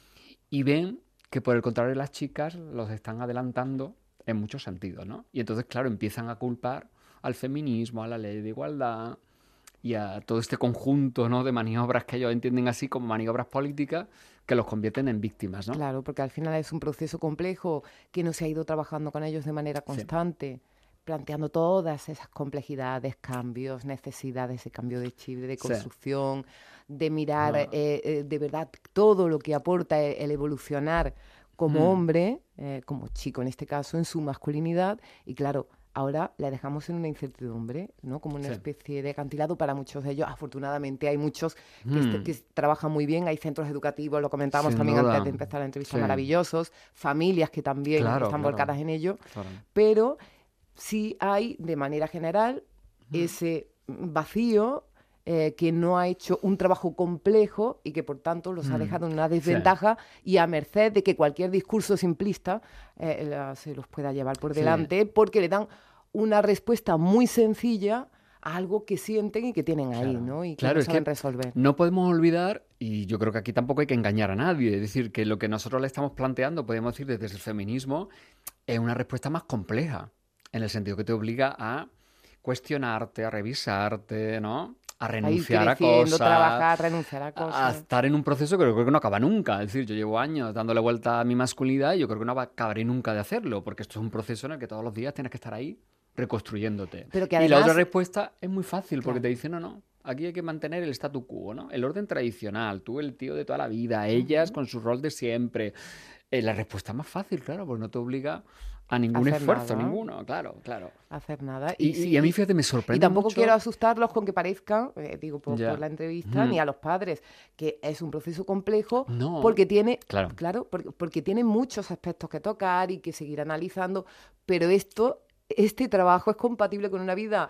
Y ven que por el contrario las chicas los están adelantando en muchos sentidos, ¿no? Y entonces, claro, empiezan a culpar al feminismo, a la ley de igualdad y a todo este conjunto, ¿no?, de maniobras que ellos entienden así como maniobras políticas que los convierten en víctimas, ¿no? Claro, porque al final es un proceso complejo que no se ha ido trabajando con ellos de manera constante. planteando todas esas complejidades, cambios, necesidades, ese cambio de chip, de construcción, de mirar de verdad todo lo que aporta el evolucionar como hombre, como chico en este caso, en su masculinidad. Y claro, ahora la dejamos en una incertidumbre, ¿no? Como una especie de acantilado para muchos de ellos. Afortunadamente hay muchos que trabajan muy bien, hay centros educativos, lo comentábamos también antes de empezar la entrevista, maravillosos, familias que también están volcadas en ello, pero sí hay, de manera general, ese vacío que no ha hecho un trabajo complejo y que, por tanto, los ha dejado en una desventaja y a merced de que cualquier discurso simplista se los pueda llevar por delante, porque le dan una respuesta muy sencilla a algo que sienten y que tienen ahí, ¿no? Y que no saben resolver. No podemos olvidar, y yo creo que aquí tampoco hay que engañar a nadie, es decir, que lo que nosotros le estamos planteando, podemos decir desde el feminismo, es una respuesta más compleja, en el sentido que te obliga a cuestionarte, a revisarte, ¿no? A renunciar a cosas, trabajar, renunciar a cosas. A estar en un proceso que creo que no acaba nunca. Es decir, yo llevo años dándole vuelta a mi masculinidad y yo creo que no acabaré nunca de hacerlo, porque esto es un proceso en el que todos los días tienes que estar ahí reconstruyéndote. Pero que además, y la otra respuesta es muy fácil, porque te dicen, no, aquí hay que mantener el statu quo, ¿no? El orden tradicional, tú el tío de toda la vida, ellas con su rol de siempre. La respuesta es más fácil, claro, porque no te obliga a ningún esfuerzo, ninguno, claro. Hacer nada. Y a mí, fíjate, me sorprende Y tampoco mucho. quiero asustarlos con que parezcan, por la entrevista, ni a los padres, que es un proceso complejo, porque tiene, porque tiene muchos aspectos que tocar y que seguir analizando, pero este trabajo es compatible con una vida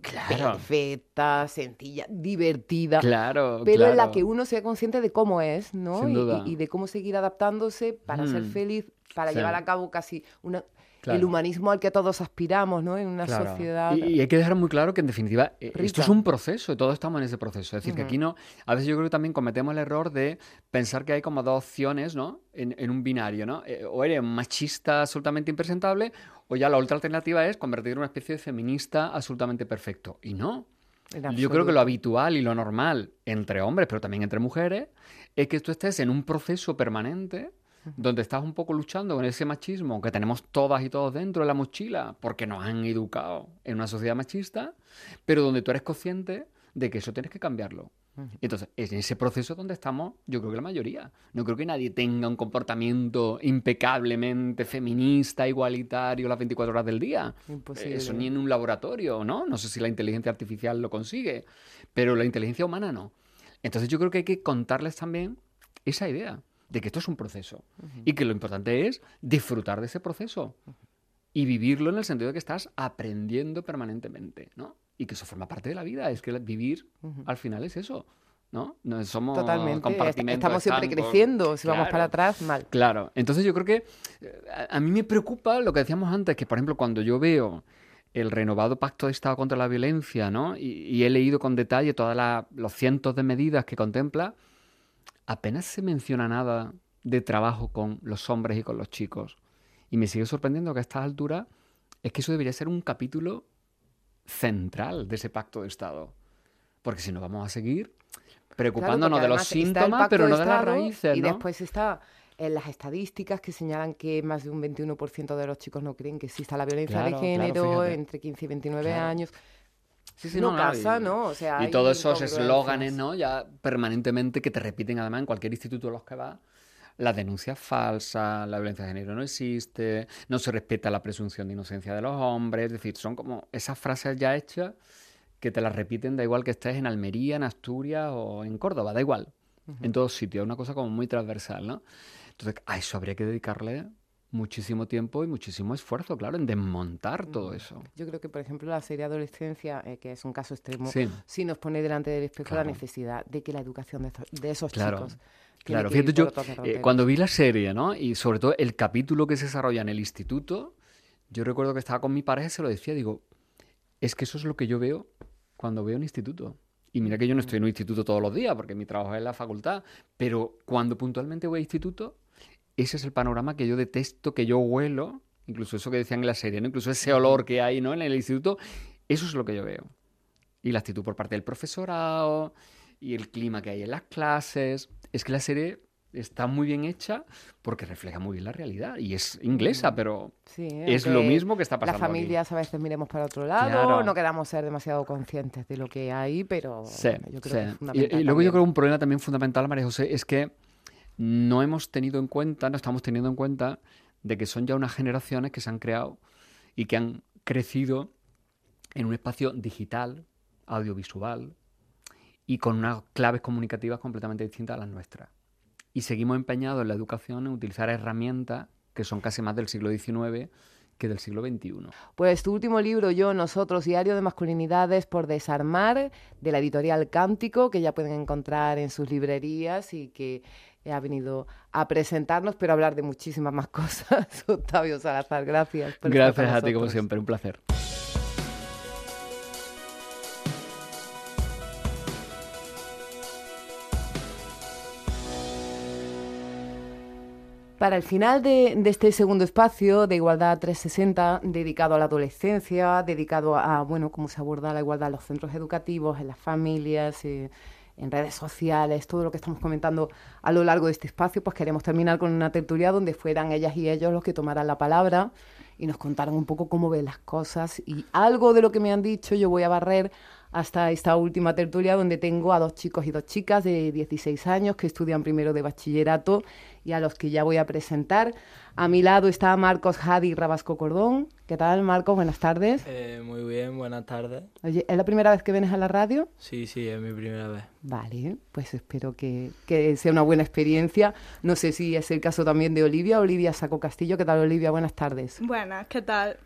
perfecta, sencilla, divertida, pero en la que uno sea consciente de cómo es, ¿no? Sin duda. Y de cómo seguir adaptándose para ser feliz, para llevar a cabo casi el humanismo al que todos aspiramos, ¿no? En una sociedad. Y hay que dejar muy claro que, en definitiva, esto es un proceso y todos estamos en ese proceso. Es decir, que aquí no. A veces yo creo que también cometemos el error de pensar que hay como dos opciones, ¿no? En un binario, ¿no? O eres machista absolutamente impresentable, o ya la otra alternativa es convertirte en una especie de feminista absolutamente perfecto. Y no. Yo creo que lo habitual y lo normal entre hombres, pero también entre mujeres, es que tú estés en un proceso permanente donde estás un poco luchando con ese machismo que tenemos todas y todos dentro de la mochila porque nos han educado en una sociedad machista, pero donde tú eres consciente de que eso tienes que cambiarlo. Entonces, es en ese proceso donde estamos, yo creo que la mayoría. No creo que nadie tenga un comportamiento impecablemente feminista, igualitario las 24 horas del día. Imposible. Eso ni en un laboratorio, ¿no? No sé si la inteligencia artificial lo consigue, pero la inteligencia humana no. Entonces, yo creo que hay que contarles también esa idea de que esto es un proceso y que lo importante es disfrutar de ese proceso y vivirlo en el sentido de que estás aprendiendo permanentemente, ¿no? Y que eso forma parte de la vida, es que vivir al final es eso, ¿no? No somos compartimentos. Estamos siempre creciendo, si vamos para atrás, mal. Claro, entonces yo creo que a mí me preocupa lo que decíamos antes, que por ejemplo cuando yo veo el renovado Pacto de Estado contra la Violencia, ¿no? Y he leído con detalle todos los cientos de medidas que contempla, apenas se menciona nada de trabajo con los hombres y con los chicos. Y me sigue sorprendiendo que a estas alturas es que eso debería ser un capítulo central de ese pacto de Estado. Porque si no vamos a seguir preocupándonos de los síntomas, pero no de las raíces, y ¿no? después está en las estadísticas que señalan que más de un 21% de los chicos no creen que exista la violencia de género entre 15 y 29 años. Sí, no casa, ¿no? O sea, y todos esos eslóganes, ¿no? Ya permanentemente que te repiten además en cualquier instituto a los que vas. Las denuncias falsas, la violencia de género no existe, no se respeta la presunción de inocencia de los hombres. Es decir, son como esas frases ya hechas que te las repiten, da igual que estés en Almería, en Asturias o en Córdoba, da igual. En todos sitios, es una cosa como muy transversal, ¿no? Entonces, a eso habría que dedicarle muchísimo tiempo y muchísimo esfuerzo, claro, en desmontar todo eso. Yo creo que, por ejemplo, la serie Adolescencia, que es un caso extremo, sí nos pone delante del espejo la necesidad de que la educación de esos chicos... Claro, fíjate, yo cuando vi la serie, ¿no? Y sobre todo el capítulo que se desarrolla en el instituto, yo recuerdo que estaba con mi pareja y se lo decía, digo, es que eso es lo que yo veo cuando veo un instituto. Y mira que yo no estoy en un instituto todos los días, porque mi trabajo es en la facultad, pero cuando puntualmente voy a instituto, ese es el panorama que yo detesto, que yo huelo, incluso eso que decían en la serie, ¿no? Incluso ese olor que hay, ¿no? En el instituto, eso es lo que yo veo. Y la actitud por parte del profesorado, y el clima que hay en las clases. Es que la serie está muy bien hecha porque refleja muy bien la realidad. Y es inglesa, pero Sí, es lo mismo que está pasando las familias aquí. a veces miremos para otro lado, Claro. no queramos ser demasiado conscientes de lo que hay, pero Sí, yo creo sí. que es fundamental Y luego yo también. creo que un problema también fundamental, María José, es que no estamos teniendo en cuenta de que son ya unas generaciones que se han creado y que han crecido en un espacio digital, audiovisual y con unas claves comunicativas completamente distintas a las nuestras. Y seguimos empeñados en la educación en utilizar herramientas que son casi más del siglo XIX que del siglo XXI. Pues tu último libro, Yo, Nosotros, Diario de Masculinidades por Desarmar, de la editorial Cántico, que ya pueden encontrar en sus librerías y que ha venido a presentarnos, pero a hablar de muchísimas más cosas. Octavio Salazar, gracias por estar con Gracias a ti, como nosotros. siempre, un placer. Para el final de este segundo espacio de Igualdad 360, dedicado a la adolescencia, dedicado a, bueno, cómo se aborda la igualdad en los centros educativos, en las familias, en redes sociales, todo lo que estamos comentando a lo largo de este espacio, pues queremos terminar con una tertulia donde fueran ellas y ellos los que tomaran la palabra y nos contaran un poco cómo ven las cosas. Y algo de lo que me han dicho yo voy a barrer hasta esta última tertulia, donde tengo a 2 chicos y 2 chicas de 16 años que estudian primero de bachillerato y a los que ya voy a presentar. A mi lado está Marcos Jadi Rabasco Cordón. ¿Qué tal, Marcos? Buenas tardes. Muy bien, buenas tardes. Oye, ¿es la primera vez que vienes a la radio? Sí, es mi primera vez. Vale, pues espero que sea una buena experiencia. No sé si es el caso también de Olivia. Olivia Saco Castillo. ¿Qué tal, Olivia? Buenas tardes. Buenas, ¿qué tal?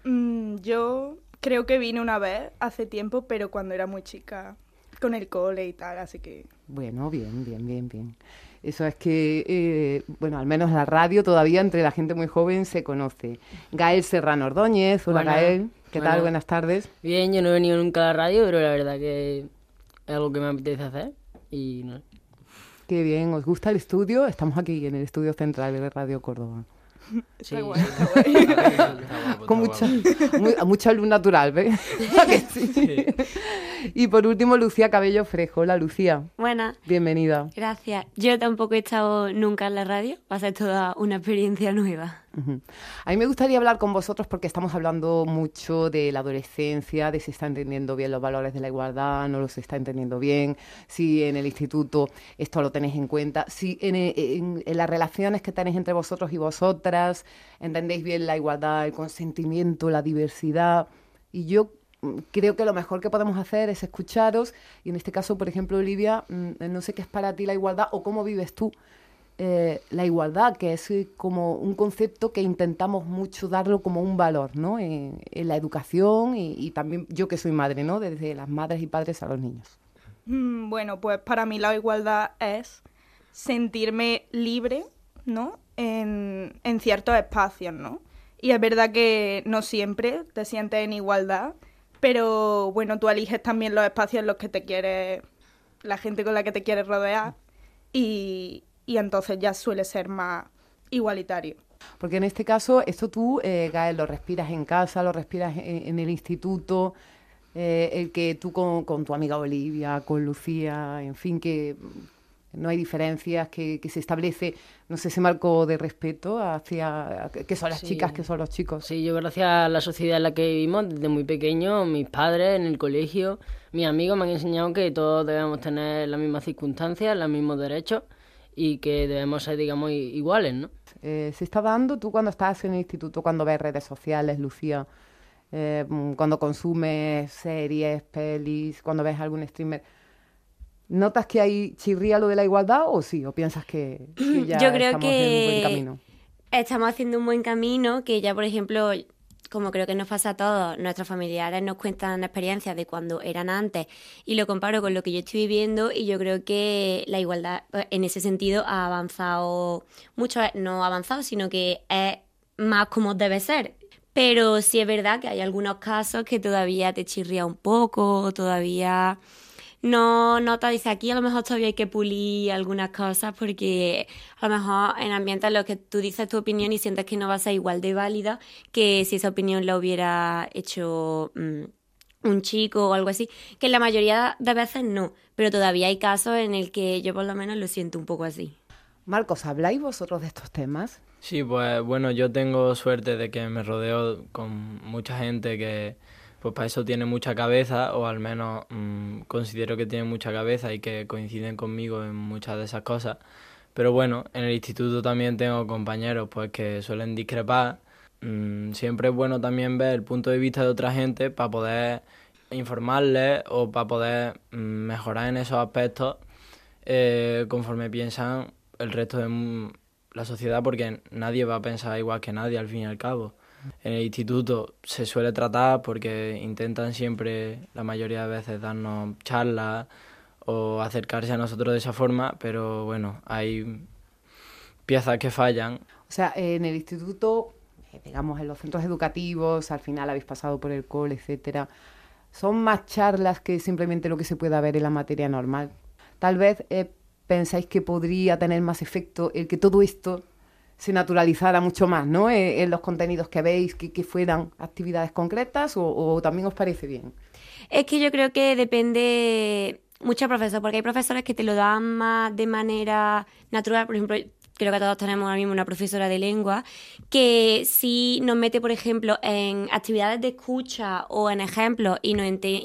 Yo creo que vine una vez hace tiempo, pero cuando era muy chica, con el cole y tal, así que... Bueno, bien. Eso es que, bueno, al menos la radio todavía entre la gente muy joven se conoce. Gael Serrano Ordóñez. Hola, Buenas. Gael. ¿Qué tal? Buenas. Buenas tardes. Bien, yo no he venido nunca a la radio, pero la verdad que es algo que me apetece hacer y no. Qué bien. ¿Os gusta el estudio? Estamos aquí en el estudio central de Radio Córdoba. Sí. Está guay, está guay. Con mucha luz natural, ¿ves? ¿A que sí? Y por último, Lucía Cabello Frejo. Hola, Lucía. Buenas, Bienvenida. gracias. Yo tampoco he estado nunca en la radio, va a ser toda una experiencia nueva. Ujú. A mí me gustaría hablar con vosotros porque estamos hablando mucho de la adolescencia, de si está entendiendo bien los valores de la igualdad, no los está entendiendo bien, si en el instituto esto lo tenéis en cuenta, si en las relaciones que tenéis entre vosotros y vosotras entendéis bien la igualdad, el consentimiento, la diversidad. Y yo creo que lo mejor que podemos hacer es escucharos y en este caso, por ejemplo, Olivia, no sé qué es para ti la igualdad o cómo vives tú la igualdad, que es como un concepto que intentamos mucho darlo como un valor, ¿no? En la educación y también yo que soy madre, ¿no? Desde las madres y padres a los niños. Bueno, pues para mí la igualdad es sentirme libre, ¿no? En ciertos espacios, ¿no? Y es verdad que no siempre te sientes en igualdad, pero bueno, tú eliges también los espacios en los que te quieres, la gente con la que te quieres rodear y entonces ya suele ser más igualitario. Porque en este caso, esto tú, Gael, lo respiras en casa, lo respiras en el instituto, el que tú con tu amiga Olivia, con Lucía, en fin, que no hay diferencias, que se establece, no sé, ese marco de respeto hacia que son las Sí. chicas, que son los chicos. Sí, yo gracias a la sociedad en la que vivimos desde muy pequeño, mis padres en el colegio, mis amigos me han enseñado que todos debemos tener las mismas circunstancias, los mismos derechos y que debemos ser, digamos, iguales, ¿no? Se está dando, tú cuando estás en el instituto, cuando ves redes sociales, Lucía, cuando consumes series, pelis, cuando ves algún streamer, ¿notas que ahí chirría lo de la igualdad o sí? ¿O piensas que ya Yo creo estamos en un buen camino? Estamos haciendo un buen camino, que ya, por ejemplo, como creo que nos pasa a todos, nuestros familiares nos cuentan experiencias de cuando eran antes y lo comparo con lo que yo estoy viviendo y yo creo que la igualdad en ese sentido ha avanzado mucho, no ha avanzado, sino que es más como debe ser. Pero sí es verdad que hay algunos casos que todavía te chirría un poco, todavía no te dice aquí, a lo mejor todavía hay que pulir algunas cosas porque a lo mejor en ambientes en los que tú dices tu opinión y sientes que no va a ser igual de válida que si esa opinión la hubiera hecho un chico o algo así, que la mayoría de veces no, pero todavía hay casos en el que yo por lo menos lo siento un poco así. Marcos, ¿habláis vosotros de estos temas? Sí, pues bueno, yo tengo suerte de que me rodeo con mucha gente que pues para eso tiene mucha cabeza, o al menos considero que tiene mucha cabeza y que coinciden conmigo en muchas de esas cosas. Pero bueno, en el instituto también tengo compañeros pues que suelen discrepar. Siempre es bueno también ver el punto de vista de otra gente para poder informarles o para poder mejorar en esos aspectos conforme piensan el resto de la sociedad, porque nadie va a pensar igual que nadie al fin y al cabo. En el instituto se suele tratar porque intentan siempre, la mayoría de veces, darnos charlas o acercarse a nosotros de esa forma, pero bueno, hay piezas que fallan. O sea, en el instituto, digamos, en los centros educativos, al final habéis pasado por el cole, etcétera, son más charlas que simplemente lo que se pueda ver en la materia normal. Tal vez pensáis que podría tener más efecto el que todo esto se naturalizara mucho más, ¿no? En los contenidos que veis, que fueran actividades concretas, o también os parece bien. Es que yo creo que depende mucho del profesor, porque hay profesores que te lo dan más de manera natural. Por ejemplo, creo que todos tenemos ahora mismo una profesora de lengua que sí nos mete, por ejemplo, en actividades de escucha o en ejemplos y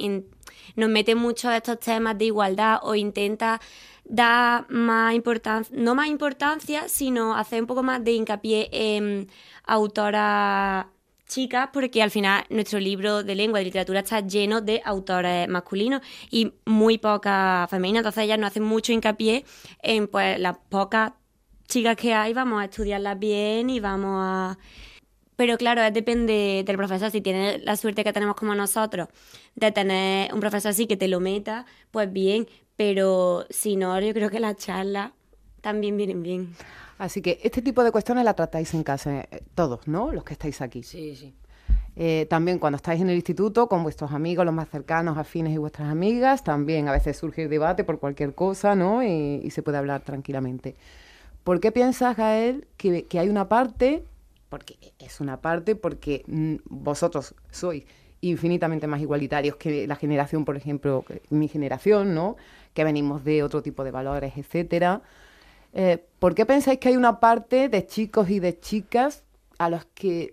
nos mete mucho a estos temas de igualdad, o intenta dar más importancia, no más importancia, sino hacer un poco más de hincapié en autoras chicas, porque al final nuestro libro de lengua y literatura está lleno de autores masculinos y muy pocas femeninas. Entonces ellas nos hacen mucho hincapié en pues las pocas chicas que hay, vamos a estudiarlas bien y vamos a... Pero claro, depende del profesor. Si tienes la suerte que tenemos como nosotros de tener un profesor así que te lo meta, pues bien. Pero si no, yo creo que las charlas también vienen bien. Así que este tipo de cuestiones las tratáis en casa, todos, ¿no? Los que estáis aquí. Sí, sí. También cuando estáis en el instituto, con vuestros amigos, los más cercanos, afines y vuestras amigas, también a veces surge el debate por cualquier cosa, ¿no? Y se puede hablar tranquilamente. ¿Por qué piensas, Gael, que hay una parte, porque es una parte, porque vosotros sois infinitamente más igualitarios que la generación, por ejemplo, mi generación, ¿no? Que venimos de otro tipo de valores, etcétera. ¿Por qué pensáis que hay una parte de chicos y de chicas a los que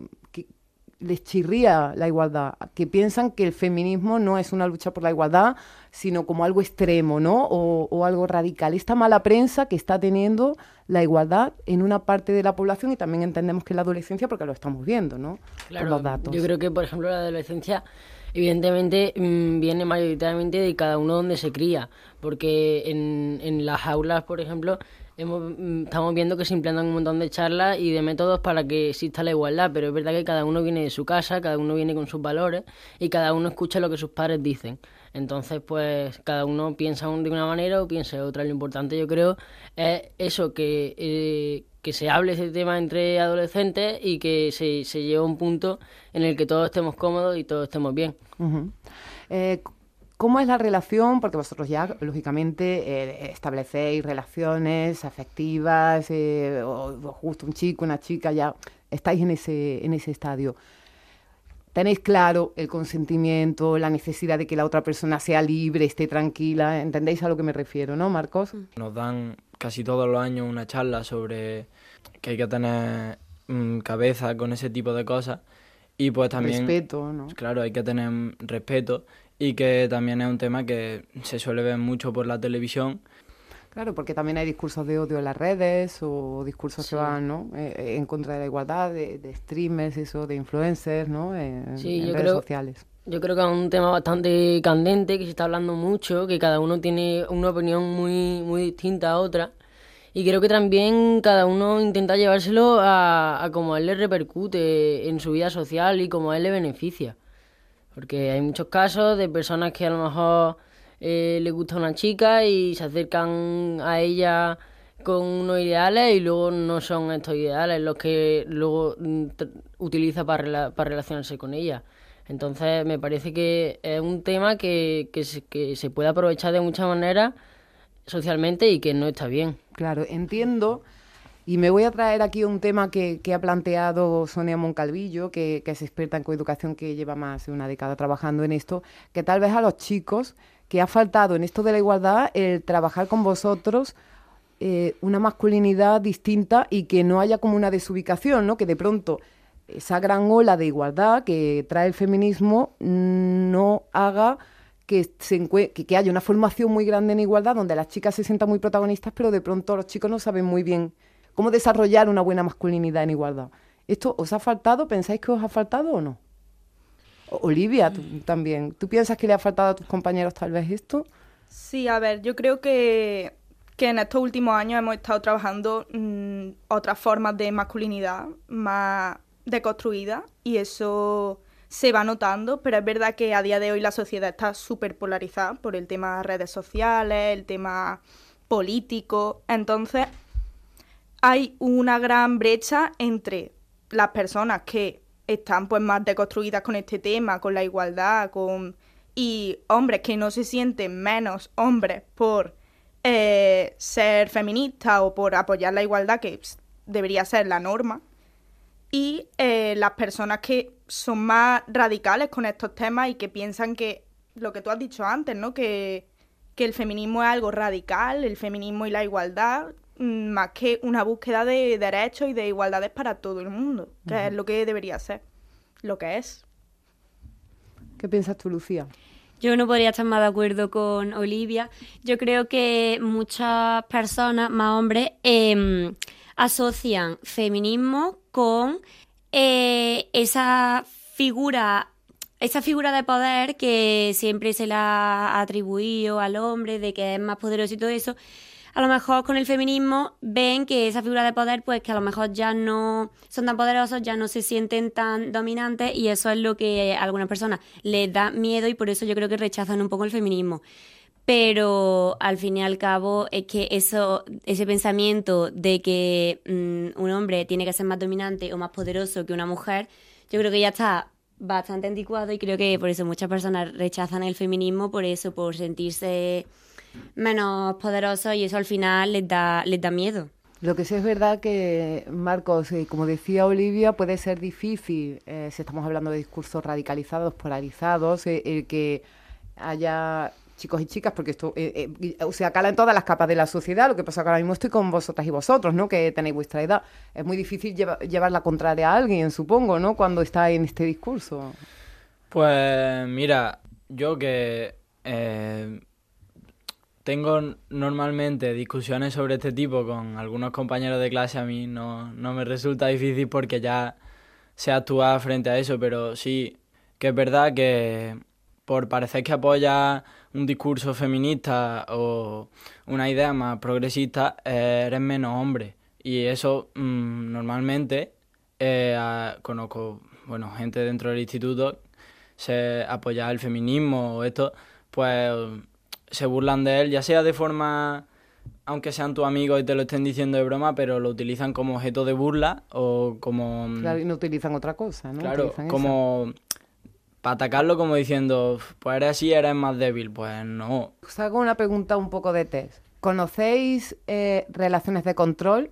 les chirría la igualdad, que piensan que el feminismo no es una lucha por la igualdad, sino como algo extremo, ¿no? O algo radical? Esta mala prensa que está teniendo la igualdad en una parte de la población, y también entendemos que en la adolescencia, porque lo estamos viendo, ¿no? Claro, por los datos. Yo creo que, por ejemplo, la adolescencia evidentemente viene mayoritariamente de cada uno donde se cría, porque en las aulas, por ejemplo, estamos viendo que se implantan un montón de charlas y de métodos para que exista la igualdad, pero es verdad que cada uno viene de su casa, cada uno viene con sus valores y cada uno escucha lo que sus padres dicen. Entonces, pues, cada uno piensa de una manera o piensa de otra. Lo importante, yo creo, es eso, que se hable ese tema entre adolescentes y que se lleve a un punto en el que todos estemos cómodos y todos estemos bien. Uh-huh. ¿Cómo es la relación? Porque vosotros ya, lógicamente, establecéis relaciones afectivas, o justo un chico, una chica, ya estáis en ese estadio. Tenéis claro el consentimiento, la necesidad de que la otra persona sea libre, esté tranquila. ¿Entendéis a lo que me refiero, no, Marcos? Nos dan casi todos los años una charla sobre que hay que tener cabeza con ese tipo de cosas. Y pues también... Respeto, ¿no? Claro, hay que tener respeto, y que también es un tema que se suele ver mucho por la televisión. Claro, porque también hay discursos de odio en las redes, o discursos que van, ¿no? En contra de la igualdad, de streamers, eso, de influencers, ¿no? En redes sociales. Yo creo que es un tema bastante candente, que se está hablando mucho, que cada uno tiene una opinión muy, muy distinta a otra. Y creo que también cada uno intenta llevárselo a como a él le repercute en su vida social y como a él le beneficia. Porque hay muchos casos de personas que a lo mejor le gusta una chica y se acercan a ella con unos ideales y luego no son estos ideales los que luego utiliza para relacionarse con ella. Entonces me parece que es un tema que se puede aprovechar de muchas maneras socialmente y que no está bien. Claro, entiendo, y me voy a traer aquí un tema que ha planteado Sonia Moncalvillo, que es experta en coeducación, que lleva más de una década trabajando en esto, que tal vez a los chicos que ha faltado en esto de la igualdad el trabajar con vosotros una masculinidad distinta y que no haya como una desubicación, ¿no? Que de pronto esa gran ola de igualdad que trae el feminismo no haga que haya una formación muy grande en igualdad donde las chicas se sientan muy protagonistas, pero de pronto los chicos no saben muy bien cómo desarrollar una buena masculinidad en igualdad. ¿Esto os ha faltado? ¿Pensáis que os ha faltado o no? Olivia, tú también. ¿Tú piensas que le ha faltado a tus compañeros tal vez esto? Sí, a ver, yo creo que en estos últimos años hemos estado trabajando otras formas de masculinidad más deconstruidas y eso se va notando, pero es verdad que a día de hoy la sociedad está súper polarizada por el tema de redes sociales, el tema político, entonces hay una gran brecha entre las personas que están pues más deconstruidas con este tema, con la igualdad, y hombres que no se sienten menos hombres por ser feministas o por apoyar la igualdad, que debería ser la norma, y las personas que son más radicales con estos temas y que piensan que, lo que tú has dicho antes, ¿no? Que el feminismo es algo radical, el feminismo y la igualdad, más que una búsqueda de derechos y de igualdades para todo el mundo, que es lo que debería ser, lo que es. ¿Qué piensas tú, Lucía? Yo no podría estar más de acuerdo con Olivia. Yo creo que muchas personas, más hombres, asocian feminismo con esa figura de poder que siempre se le ha atribuido al hombre, de que es más poderoso y todo eso. A lo mejor con el feminismo ven que esa figura de poder, pues que a lo mejor ya no son tan poderosos, ya no se sienten tan dominantes y eso es lo que a algunas personas les da miedo y por eso yo creo que rechazan un poco el feminismo. Pero al fin y al cabo es que ese pensamiento de que un hombre tiene que ser más dominante o más poderoso que una mujer, yo creo que ya está bastante anticuado y creo que por eso muchas personas rechazan el feminismo, por sentirse menos poderosos y eso al final les da miedo. Lo que sí es verdad que, Marcos, como decía Olivia, puede ser difícil, si estamos hablando de discursos radicalizados, polarizados, el que haya chicos y chicas, porque esto cala en todas las capas de la sociedad. Lo que pasa es que ahora mismo estoy con vosotras y vosotros, ¿no? Que tenéis vuestra edad. Es muy difícil llevar la contraria a alguien, supongo, ¿no? Cuando está en este discurso. Pues mira, yo que tengo normalmente discusiones sobre este tipo con algunos compañeros de clase, a mí no me resulta difícil porque ya sé actuar frente a eso, pero sí que es verdad que por parecer que apoya un discurso feminista o una idea más progresista, eres menos hombre. Y eso normalmente conozco gente dentro del instituto, se apoya el feminismo o esto, pues se burlan de él, ya sea de forma, aunque sean tus amigos y te lo estén diciendo de broma, pero lo utilizan como objeto de burla o como... Claro, y no utilizan otra cosa, ¿no? Claro, como para atacarlo como diciendo, pues eres así, eres más débil. Pues no. Os hago una pregunta un poco de test. ¿Conocéis relaciones de control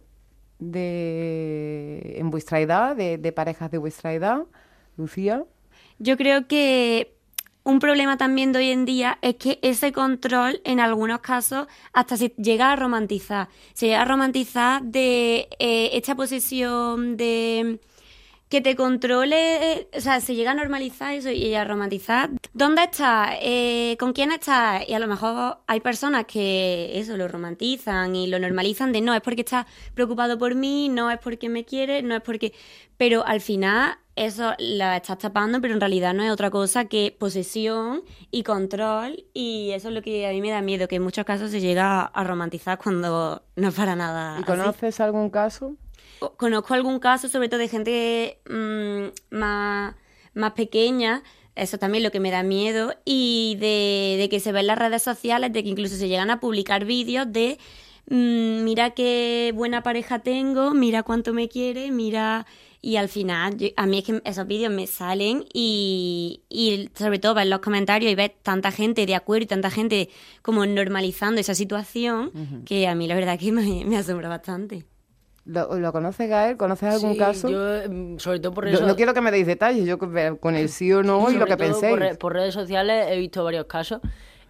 en vuestra edad, de parejas de vuestra edad? Lucía. Yo creo que un problema también de hoy en día es que ese control, en algunos casos, hasta se llega a romantizar. Se llega a romantizar de esta posesión de que te controle, o sea, se llega a normalizar eso y a romantizar. ¿Dónde estás? ¿Con quién estás? Y a lo mejor hay personas que eso lo romantizan y lo normalizan de no, es porque estás preocupado por mí, no es porque me quieres, no es porque... Pero al final eso la estás tapando, pero en realidad no es otra cosa que posesión y control y eso es lo que a mí me da miedo, que en muchos casos se llega a romantizar cuando no es para nada ¿Y conoces así. Algún caso? Conozco algún caso, sobre todo de gente más pequeña, eso también es lo que me da miedo, y de que se ve en las redes sociales, de que incluso se llegan a publicar vídeos de mira qué buena pareja tengo, mira cuánto me quiere, mira... Y al final, a mí es que esos vídeos me salen y sobre todo ver los comentarios y ver tanta gente de acuerdo y tanta gente como normalizando esa situación, que a mí la verdad que me asombra bastante. ¿Lo conoces, Gael? ¿Conoces algún caso? Yo, sobre todo por eso... No quiero que me deis detalles, yo con el sí o no y lo que penséis. Por redes sociales he visto varios casos.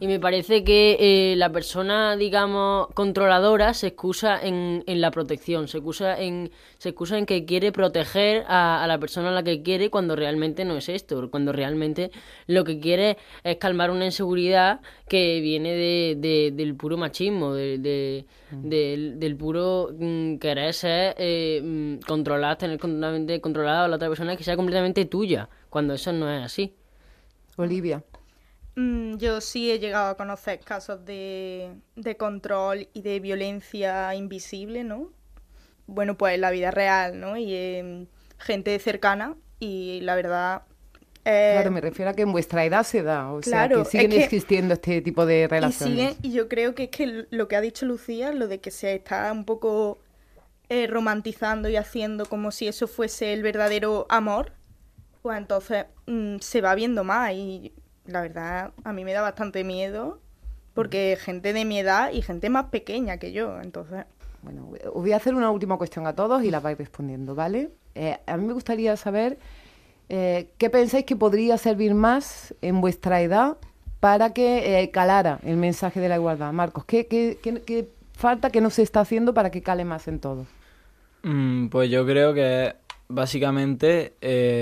Y me parece que la persona, digamos, controladora se excusa en la protección, se excusa en que quiere proteger a la persona a la que quiere, cuando realmente no es esto, cuando realmente lo que quiere es calmar una inseguridad que viene del puro machismo, del puro querer ser controlada, tener completamente controlada a la otra persona, que sea completamente tuya, cuando eso no es así. Olivia. Yo sí he llegado a conocer casos de control y de violencia invisible, ¿no? Bueno, pues en la vida real, ¿no? Y gente cercana, y la verdad... Claro, me refiero a que en vuestra edad se da, o claro, sea, que siguen existiendo este tipo de relaciones. Y yo creo que es que lo que ha dicho Lucía, lo de que se está un poco romantizando y haciendo como si eso fuese el verdadero amor, pues entonces se va viendo más, y la verdad a mí me da bastante miedo, porque gente de mi edad y gente más pequeña que yo, entonces... Bueno, os voy a hacer una última cuestión a todos y la vais respondiendo, ¿vale? A mí me gustaría saber qué pensáis que podría servir más en vuestra edad para que calara el mensaje de la igualdad. Marcos, ¿qué falta, que no se está haciendo para que cale más en todos? Pues yo creo que básicamente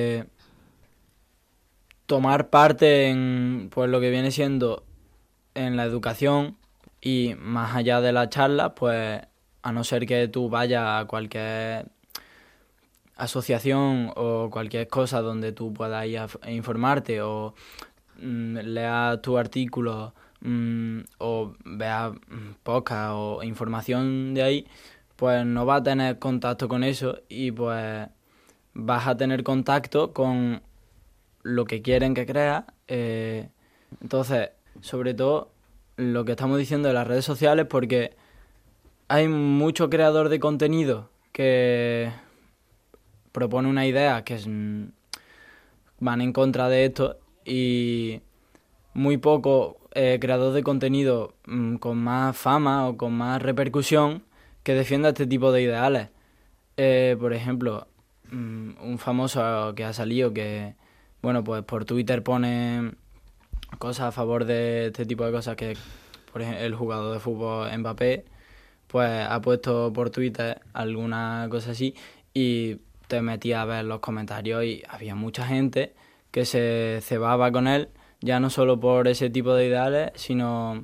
tomar parte en pues lo que viene siendo en la educación, y más allá de la charla, pues a no ser que tú vayas a cualquier asociación o cualquier cosa donde tú puedas ir a informarte, o leas tu artículo, o veas podcast o información de ahí, pues no vas a tener contacto con eso, y pues vas a tener contacto con lo que quieren que creas. Entonces, sobre todo, lo que estamos diciendo de las redes sociales, porque hay mucho creador de contenido que propone una idea que van en contra de esto, y muy poco creador de contenido con más fama o con más repercusión que defienda este tipo de ideales. Por ejemplo, un famoso que ha salido que, bueno, pues por Twitter pone cosas a favor de este tipo de cosas, que por ejemplo el jugador de fútbol Mbappé, pues ha puesto por Twitter alguna cosa así, y te metías a ver los comentarios y había mucha gente que se cebaba con él, ya no solo por ese tipo de ideales, sino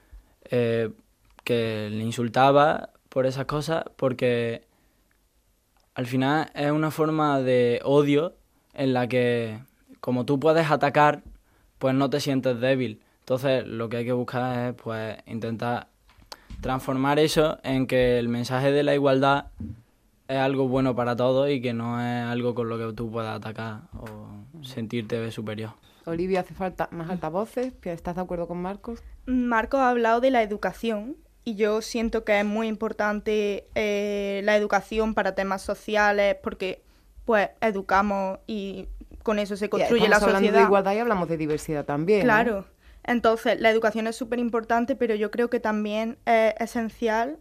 que le insultaba por esas cosas, porque al final es una forma de odio en la que, como tú puedes atacar, pues no te sientes débil. Entonces lo que hay que buscar es pues intentar transformar eso en que el mensaje de la igualdad es algo bueno para todos, y que no es algo con lo que tú puedas atacar o sentirte superior. Olivia, ¿hace falta más altavoces? ¿Estás de acuerdo con Marcos? Marcos ha hablado de la educación, y yo siento que es muy importante la educación para temas sociales, porque pues educamos y con eso se construye la sociedad. Estamos hablando de igualdad y hablamos de diversidad también. Claro. ¿no? Entonces, la educación es súper importante, pero yo creo que también es esencial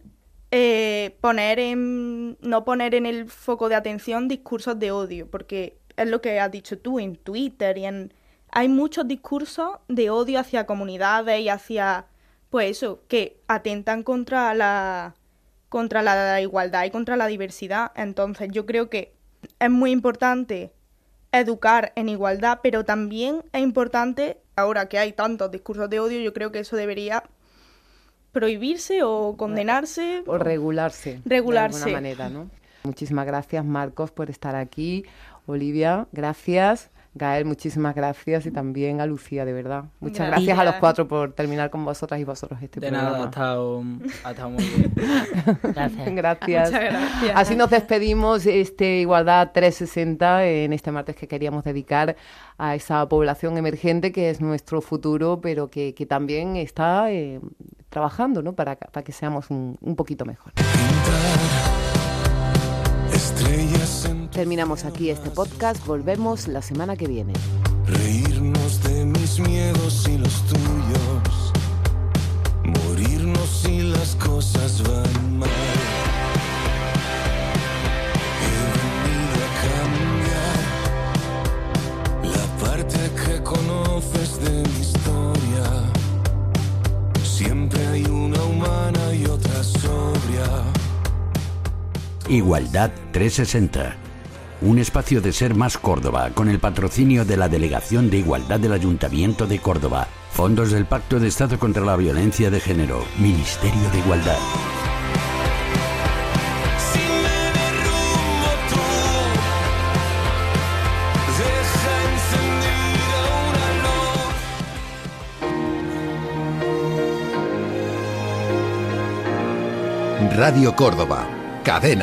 no poner en el foco de atención discursos de odio, porque es lo que has dicho tú en Twitter hay muchos discursos de odio hacia comunidades y hacia, pues eso, que atentan contra la igualdad y contra la diversidad. Entonces, yo creo que es muy importante educar en igualdad, pero también es importante, ahora que hay tantos discursos de odio, yo creo que eso debería prohibirse o condenarse. O regularse. De alguna manera, ¿no? Muchísimas gracias, Marcos, por estar aquí. Olivia, gracias. Gael, muchísimas gracias, y también a Lucía, de verdad. Muchas gracias a los cuatro por terminar con vosotras y vosotros este programa. De nada, ha estado muy bien. Gracias. Gracias. Muchas gracias. Así nos despedimos Igualdad 360 en este martes que queríamos dedicar a esa población emergente que es nuestro futuro, pero que también está trabajando, ¿no? para que seamos un poquito mejor. Terminamos aquí este podcast, volvemos la semana que viene. Reírnos de mis miedos y los tuyos, morirnos si las cosas van mal. He venido a cambiar la parte que conoces de mi historia, Igualdad 360. Un espacio de Ser Más Córdoba con el patrocinio de la Delegación de Igualdad del Ayuntamiento de Córdoba, fondos del Pacto de Estado contra la Violencia de Género, Ministerio de Igualdad. Radio Córdoba, cadena